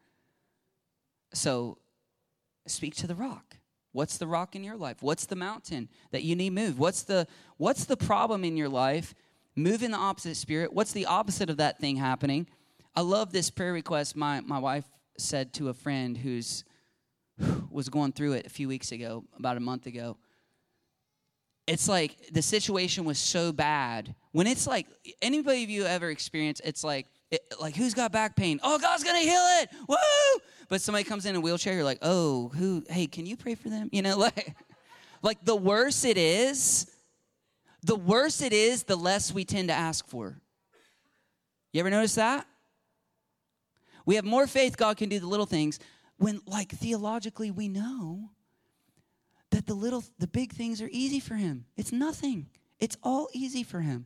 So speak to the rock. What's the rock in your life? What's the mountain that you need moved? What's the what's the problem in your life? Move in the opposite spirit. What's the opposite of that thing happening? I love this prayer request my, my wife said to a friend who's was going through it a few weeks ago, about a month ago. It's like the situation was so bad. When it's like, anybody of you ever experienced, it's like, it, like who's got back pain? Oh, God's going to heal it. Woo! But somebody comes in a wheelchair, you're like, oh, who, hey, can you pray for them? You know, like, like the worse it is, the worse it is, the less we tend to ask for. You ever notice that? We have more faith God can do the little things when, like, theologically we know that the little, the big things are easy for him. It's nothing. It's all easy for him.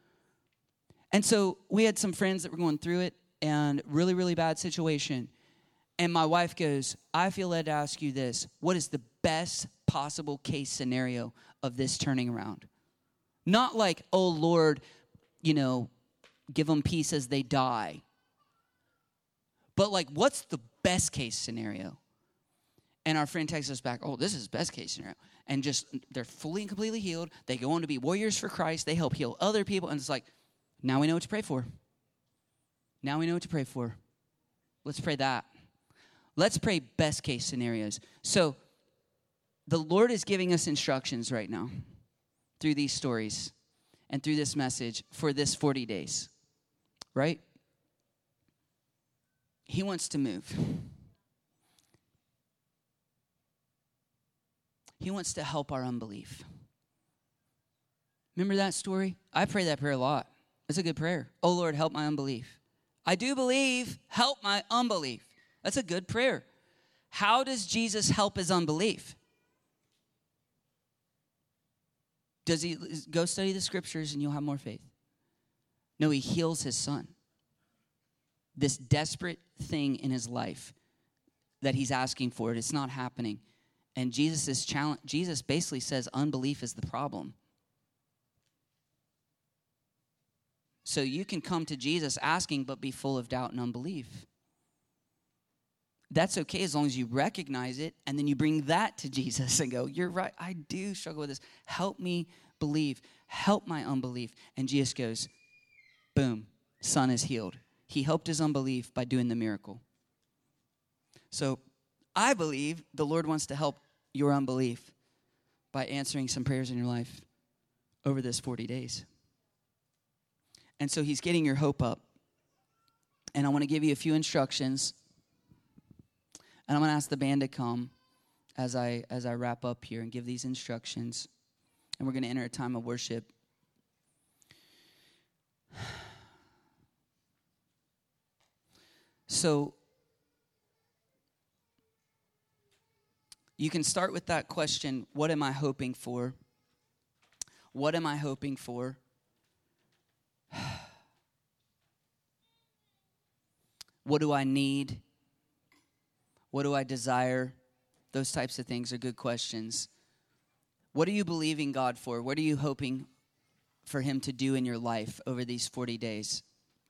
And so we had some friends that were going through it and really, really bad situation. And my wife goes, I feel led to ask you this. What is the best possible case scenario of this turning around? Not like, oh, Lord, you know, give them peace as they die. But like, what's the best case scenario? And our friend texts us back, oh, this is best case scenario. And just, they're fully and completely healed. They go on to be warriors for Christ. They help heal other people. And it's like, now we know what to pray for. Now we know what to pray for. Let's pray that. Let's pray best case scenarios. So the Lord is giving us instructions right now through these stories and through this message for this forty days, right? He wants to move. He wants to help our unbelief. Remember that story? I pray that prayer a lot. It's a good prayer. Oh, Lord, help my unbelief. I do believe, help my unbelief. That's a good prayer. How does Jesus help his unbelief? Does he go study the scriptures and you'll have more faith? No, he heals his son. This desperate thing in his life that he's asking for, it, it's not happening. And Jesus is challenge. Jesus basically says unbelief is the problem. So you can come to Jesus asking, but be full of doubt and unbelief. That's okay as long as you recognize it, and then you bring that to Jesus and go, you're right, I do struggle with this. Help me believe. Help my unbelief. And Jesus goes, boom, son is healed. He helped his unbelief by doing the miracle. So I believe the Lord wants to help your unbelief by answering some prayers in your life over this forty days. And so he's getting your hope up. And I want to give you a few instructions. And I'm going to ask the band to come as I as I wrap up here and give these instructions. And we're going to enter a time of worship. So you can start with that question, what am I hoping for? What am I hoping for? What do I need? What do I desire? Those types of things are good questions. What are you believing God for? What are you hoping for him to do in your life over these forty days?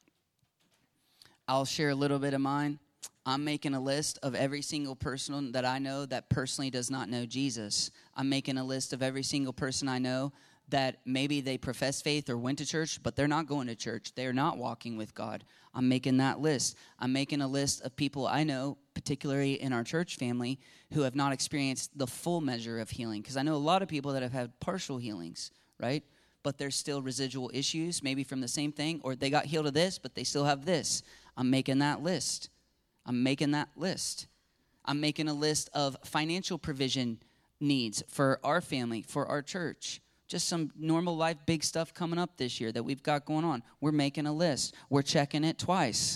I'll share a little bit of mine. I'm making a list of every single person that I know that personally does not know Jesus. I'm making a list of every single person I know that maybe they profess faith or went to church, but they're not going to church. They're not walking with God. I'm making that list. I'm making a list of people I know, particularly in our church family, who have not experienced the full measure of healing. Because I know a lot of people that have had partial healings, right? But there's still residual issues, maybe from the same thing, or they got healed of this, but they still have this. I'm making that list. I'm making that list. I'm making a list of financial provision needs for our family, for our church. Just some normal life, big stuff coming up this year that we've got going on. We're making a list. We're checking it twice.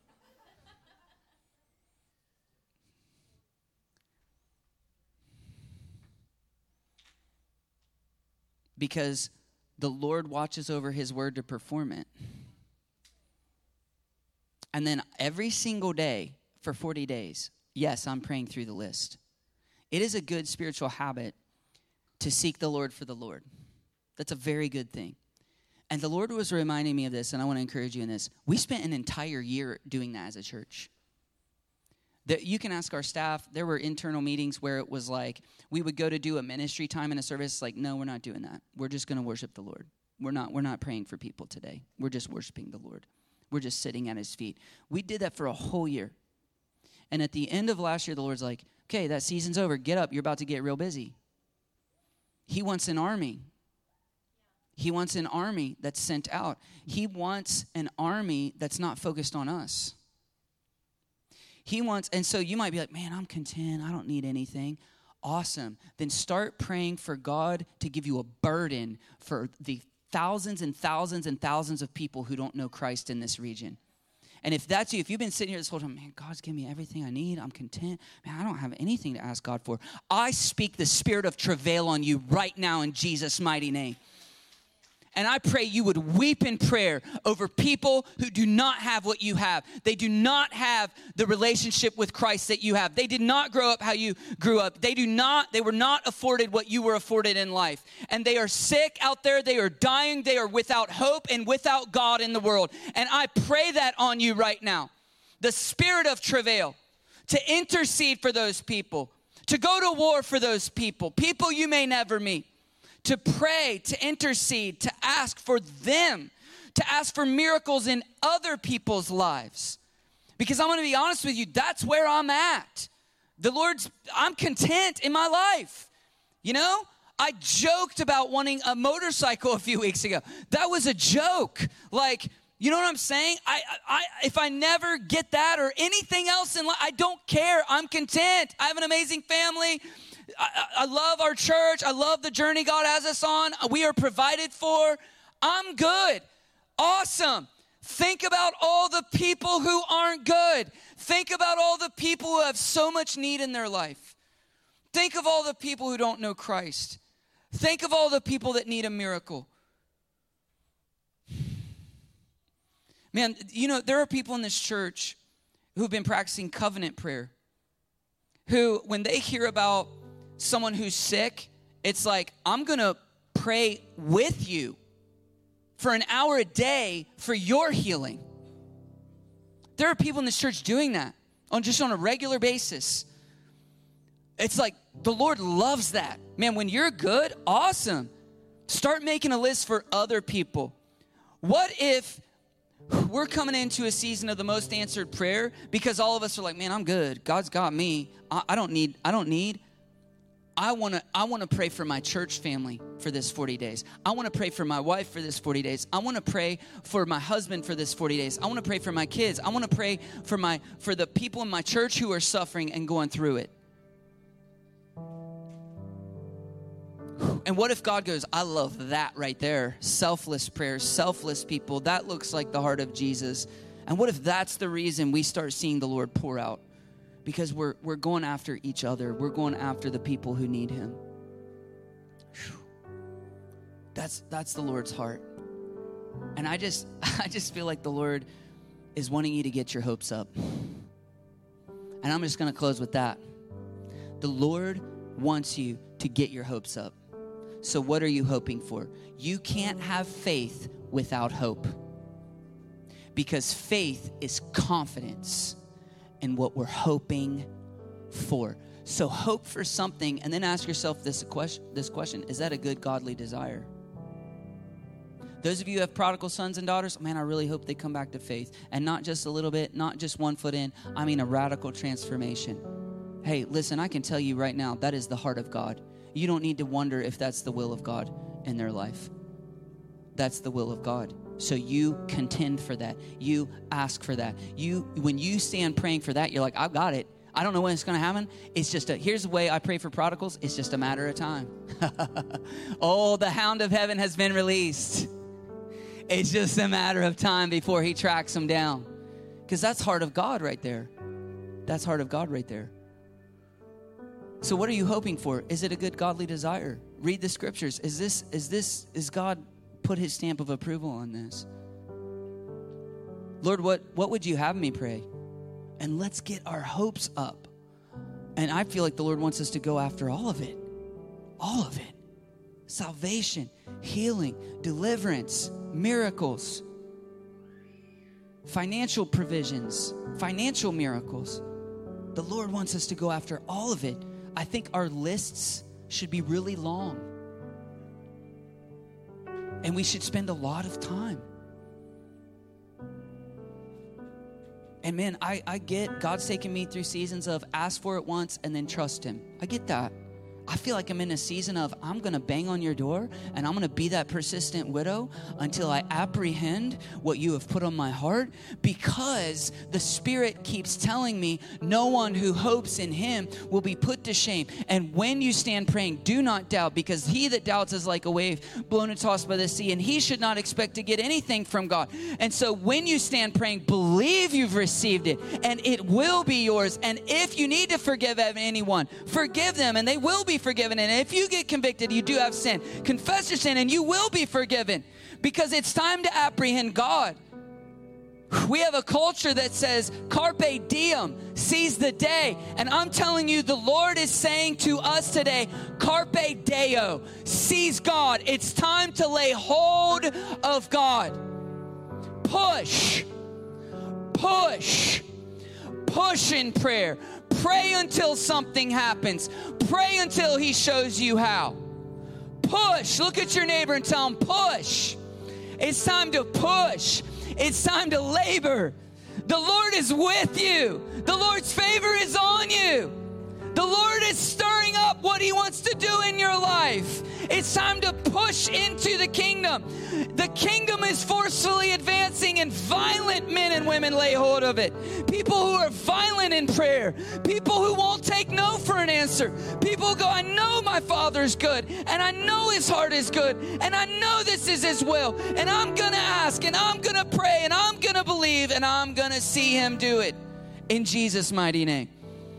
Because the Lord watches over his word to perform it. And then every single day for forty days, yes, I'm praying through the list. It is a good spiritual habit to seek the Lord for the Lord. That's a very good thing. And the Lord was reminding me of this, and I want to encourage you in this. We spent an entire year doing that as a church. That you can ask our staff. There were internal meetings where it was like, we would go to do a ministry time in a service. Like, no, we're not doing that. We're just going to worship the Lord. We're not, we're not praying for people today. We're just worshiping the Lord. We're just sitting at his feet. We did that for a whole year. And at the end of last year, the Lord's like, okay, that season's over. Get up. You're about to get real busy. He wants an army. He wants an army that's sent out. He wants an army that's not focused on us. He wants, and so you might be like, man, I'm content. I don't need anything. Awesome. Then start praying for God to give you a burden for the thousands and thousands and thousands of people who don't know Christ in this region. And if that's you, if you've been sitting here this whole time, man, God's given me everything I need. I'm content. Man, I don't have anything to ask God for. I speak the spirit of travail on you right now in Jesus' mighty name. And I pray you would weep in prayer over people who do not have what you have. They do not have the relationship with Christ that you have. They did not grow up how you grew up. They do not, they were not afforded what you were afforded in life. And they are sick out there. They are dying. They are without hope and without God in the world. And I pray that on you right now. The spirit of travail to intercede for those people, to go to war for those people, people you may never meet. To pray, to intercede, to ask for them, to ask for miracles in other people's lives. Because I'm going to be honest with you, that's where I'm at. The Lord's, I'm content in my life. You know, I joked about wanting a motorcycle a few weeks ago. That was a joke. Like, you know what I'm saying? I, I, if I never get that or anything else in life, I don't care. I'm content. I have an amazing family. I, I love our church. I love the journey God has us on. We are provided for. I'm good. Awesome. Think about all the people who aren't good. Think about all the people who have so much need in their life. Think of all the people who don't know Christ. Think of all the people that need a miracle. Man, you know, there are people in this church who've been practicing covenant prayer, who, when they hear about someone who's sick, it's like, I'm going to pray with you for an hour a day for your healing. There are people in this church doing that on just on a regular basis. It's like the Lord loves that. Man, when you're good, awesome. Start making a list for other people. What if we're coming into a season of the most answered prayer because all of us are like, man, I'm good. God's got me. I, I don't need, I don't need. I want to I want to pray for my church family for this forty days. I want to pray for my wife for this forty days. I want to pray for my husband for this forty days. I want to pray for my kids. I want to pray for my for the people in my church who are suffering and going through it. And what if God goes, I love that right there. Selfless prayers, selfless people. That looks like the heart of Jesus. And what if that's the reason we start seeing the Lord pour out? Because we're we're going after each other. We're going after the people who need him. Whew. That's that's the Lord's heart. And I just I just feel like the Lord is wanting you to get your hopes up. And I'm just going to close with that. The Lord wants you to get your hopes up. So what are you hoping for? You can't have faith without hope. Because faith is confidence in what we're hoping for. So hope for something and then ask yourself this question, this question, is that a good godly desire? Those of you who have prodigal sons and daughters, man, I really hope they come back to faith. And not just a little bit, not just one foot in. I mean a radical transformation. Hey, listen, I can tell you right now, that is the heart of God. You don't need to wonder if that's the will of God in their life. That's the will of God. So you contend for that. You ask for that. You, when you stand praying for that, you're like, I've got it. I don't know when it's going to happen. It's just a, here's the way I pray for prodigals. It's just a matter of time. Oh, the hound of heaven has been released. It's just a matter of time before he tracks them down. Because that's heart of God right there. That's heart of God right there. So what are you hoping for? Is it a good godly desire? Read the scriptures. Is this, is this, is God put his stamp of approval on this? Lord, what, what would you have me pray? And let's get our hopes up. And I feel like the Lord wants us to go after all of it. All of it. Salvation, healing, deliverance, miracles, financial provisions, financial miracles. The Lord wants us to go after all of it. I think our lists should be really long. And we should spend a lot of time. And man, I, I get God's taken me through seasons of ask for it once and then trust him. I get that. I feel like I'm in a season of I'm going to bang on your door and I'm going to be that persistent widow until I apprehend what you have put on my heart, because the Spirit keeps telling me no one who hopes in him will be put to shame. And when you stand praying, do not doubt, because he that doubts is like a wave blown and tossed by the sea, and he should not expect to get anything from God. And so when you stand praying, believe you've received it and it will be yours. And if you need to forgive anyone, forgive them and they will be forgiven. And if you get convicted, you do have sin, confess your sin and you will be forgiven, because it's time to apprehend God. We have a culture that says carpe diem, seize the day. And I'm telling you, the Lord is saying to us today, carpe deo, seize God. It's time to lay hold of God. Push, push, push in prayer. Pray until something happens. Pray until he shows you how. Push. Look at your neighbor and tell him, push. It's time to push. It's time to labor. The Lord is with you. The Lord's favor is on you. The Lord is stirring up what he wants to do in your life. It's time to push into the kingdom. The kingdom is forcefully advancing, and violent men and women lay hold of it. People who are violent in prayer. People who won't take no for an answer. People who go, I know my Father's good, and I know his heart is good, and I know this is his will, and I'm going to ask, and I'm going to pray, and I'm going to believe, and I'm going to see him do it in Jesus' mighty name.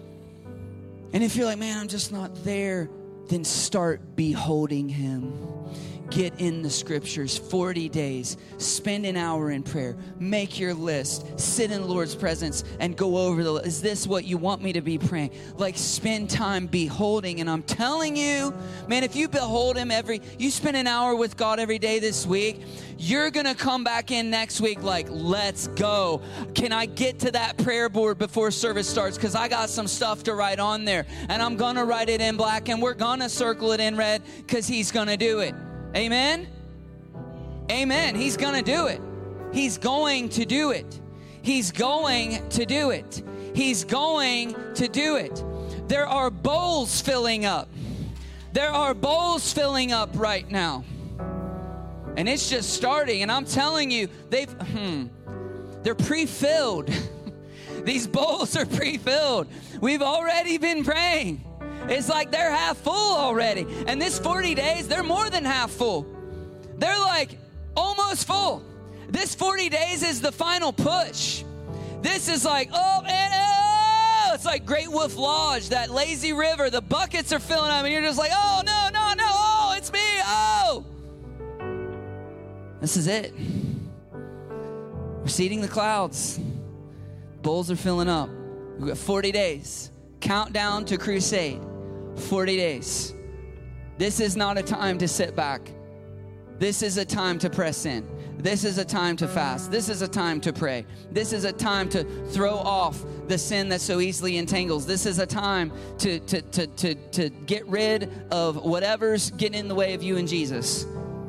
And if you're like, man, I'm just not there, then start beholding him. Get in the scriptures, forty days, spend an hour in prayer, make your list, sit in the Lord's presence and go over the list. Is this what you want me to be praying? Like, spend time beholding. And I'm telling you, man, if you behold him every, you spend an hour with God every day this week, you're going to come back in next week like, let's go. Can I get to that prayer board before service starts? Because I got some stuff to write on there. And I'm going to write it in black and we're going to circle it in red because he's going to do it. Amen? Amen. He's going to do it. He's going to do it. He's going to do it. He's going to do it. There are bowls filling up. There are bowls filling up right now. And it's just starting. And I'm telling you, they've, hmm, they're pre-filled. These bowls are pre-filled. We've already been praying. It's like they're half full already. And this forty days, they're more than half full. They're like almost full. This forty days is the final push. This is like, oh, and oh, it's like Great Wolf Lodge, that lazy river. The buckets are filling up, and you're just like, oh, no, no, no, oh, it's me, oh. This is it. We're seeding the clouds. Bowls are filling up. We've got forty days. Countdown to crusade. forty days. This is not a time to sit back. This is a time to press in. This is a time to fast. This is a time to pray. This is a time to throw off the sin that so easily entangles. This is a time to, to, to, to, to get rid of whatever's getting in the way of you and Jesus.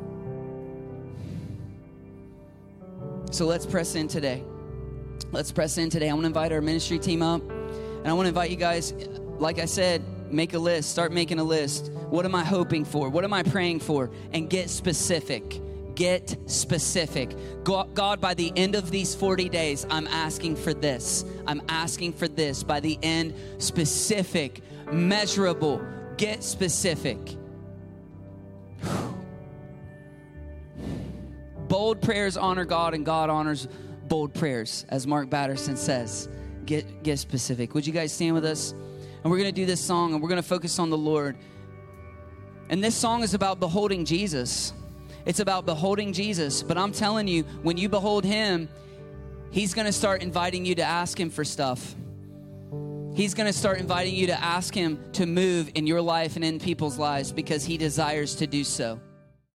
So let's press in today. Let's press in today. I want to invite our ministry team up. And I want to invite you guys, like I said, make a list. Start making a list. What am I hoping for? What am I praying for? And get specific. Get specific. God, by the end of these forty days, I'm asking for this. I'm asking for this. By the end, specific, measurable. Get specific. Bold prayers honor God, and God honors bold prayers, as Mark Batterson says. Get, get specific. Would you guys stand with us? And we're going to do this song, and we're going to focus on the Lord. And this song is about beholding Jesus. It's about beholding Jesus. But I'm telling you, when you behold him, he's going to start inviting you to ask him for stuff. He's going to start inviting you to ask him to move in your life and in people's lives because he desires to do so.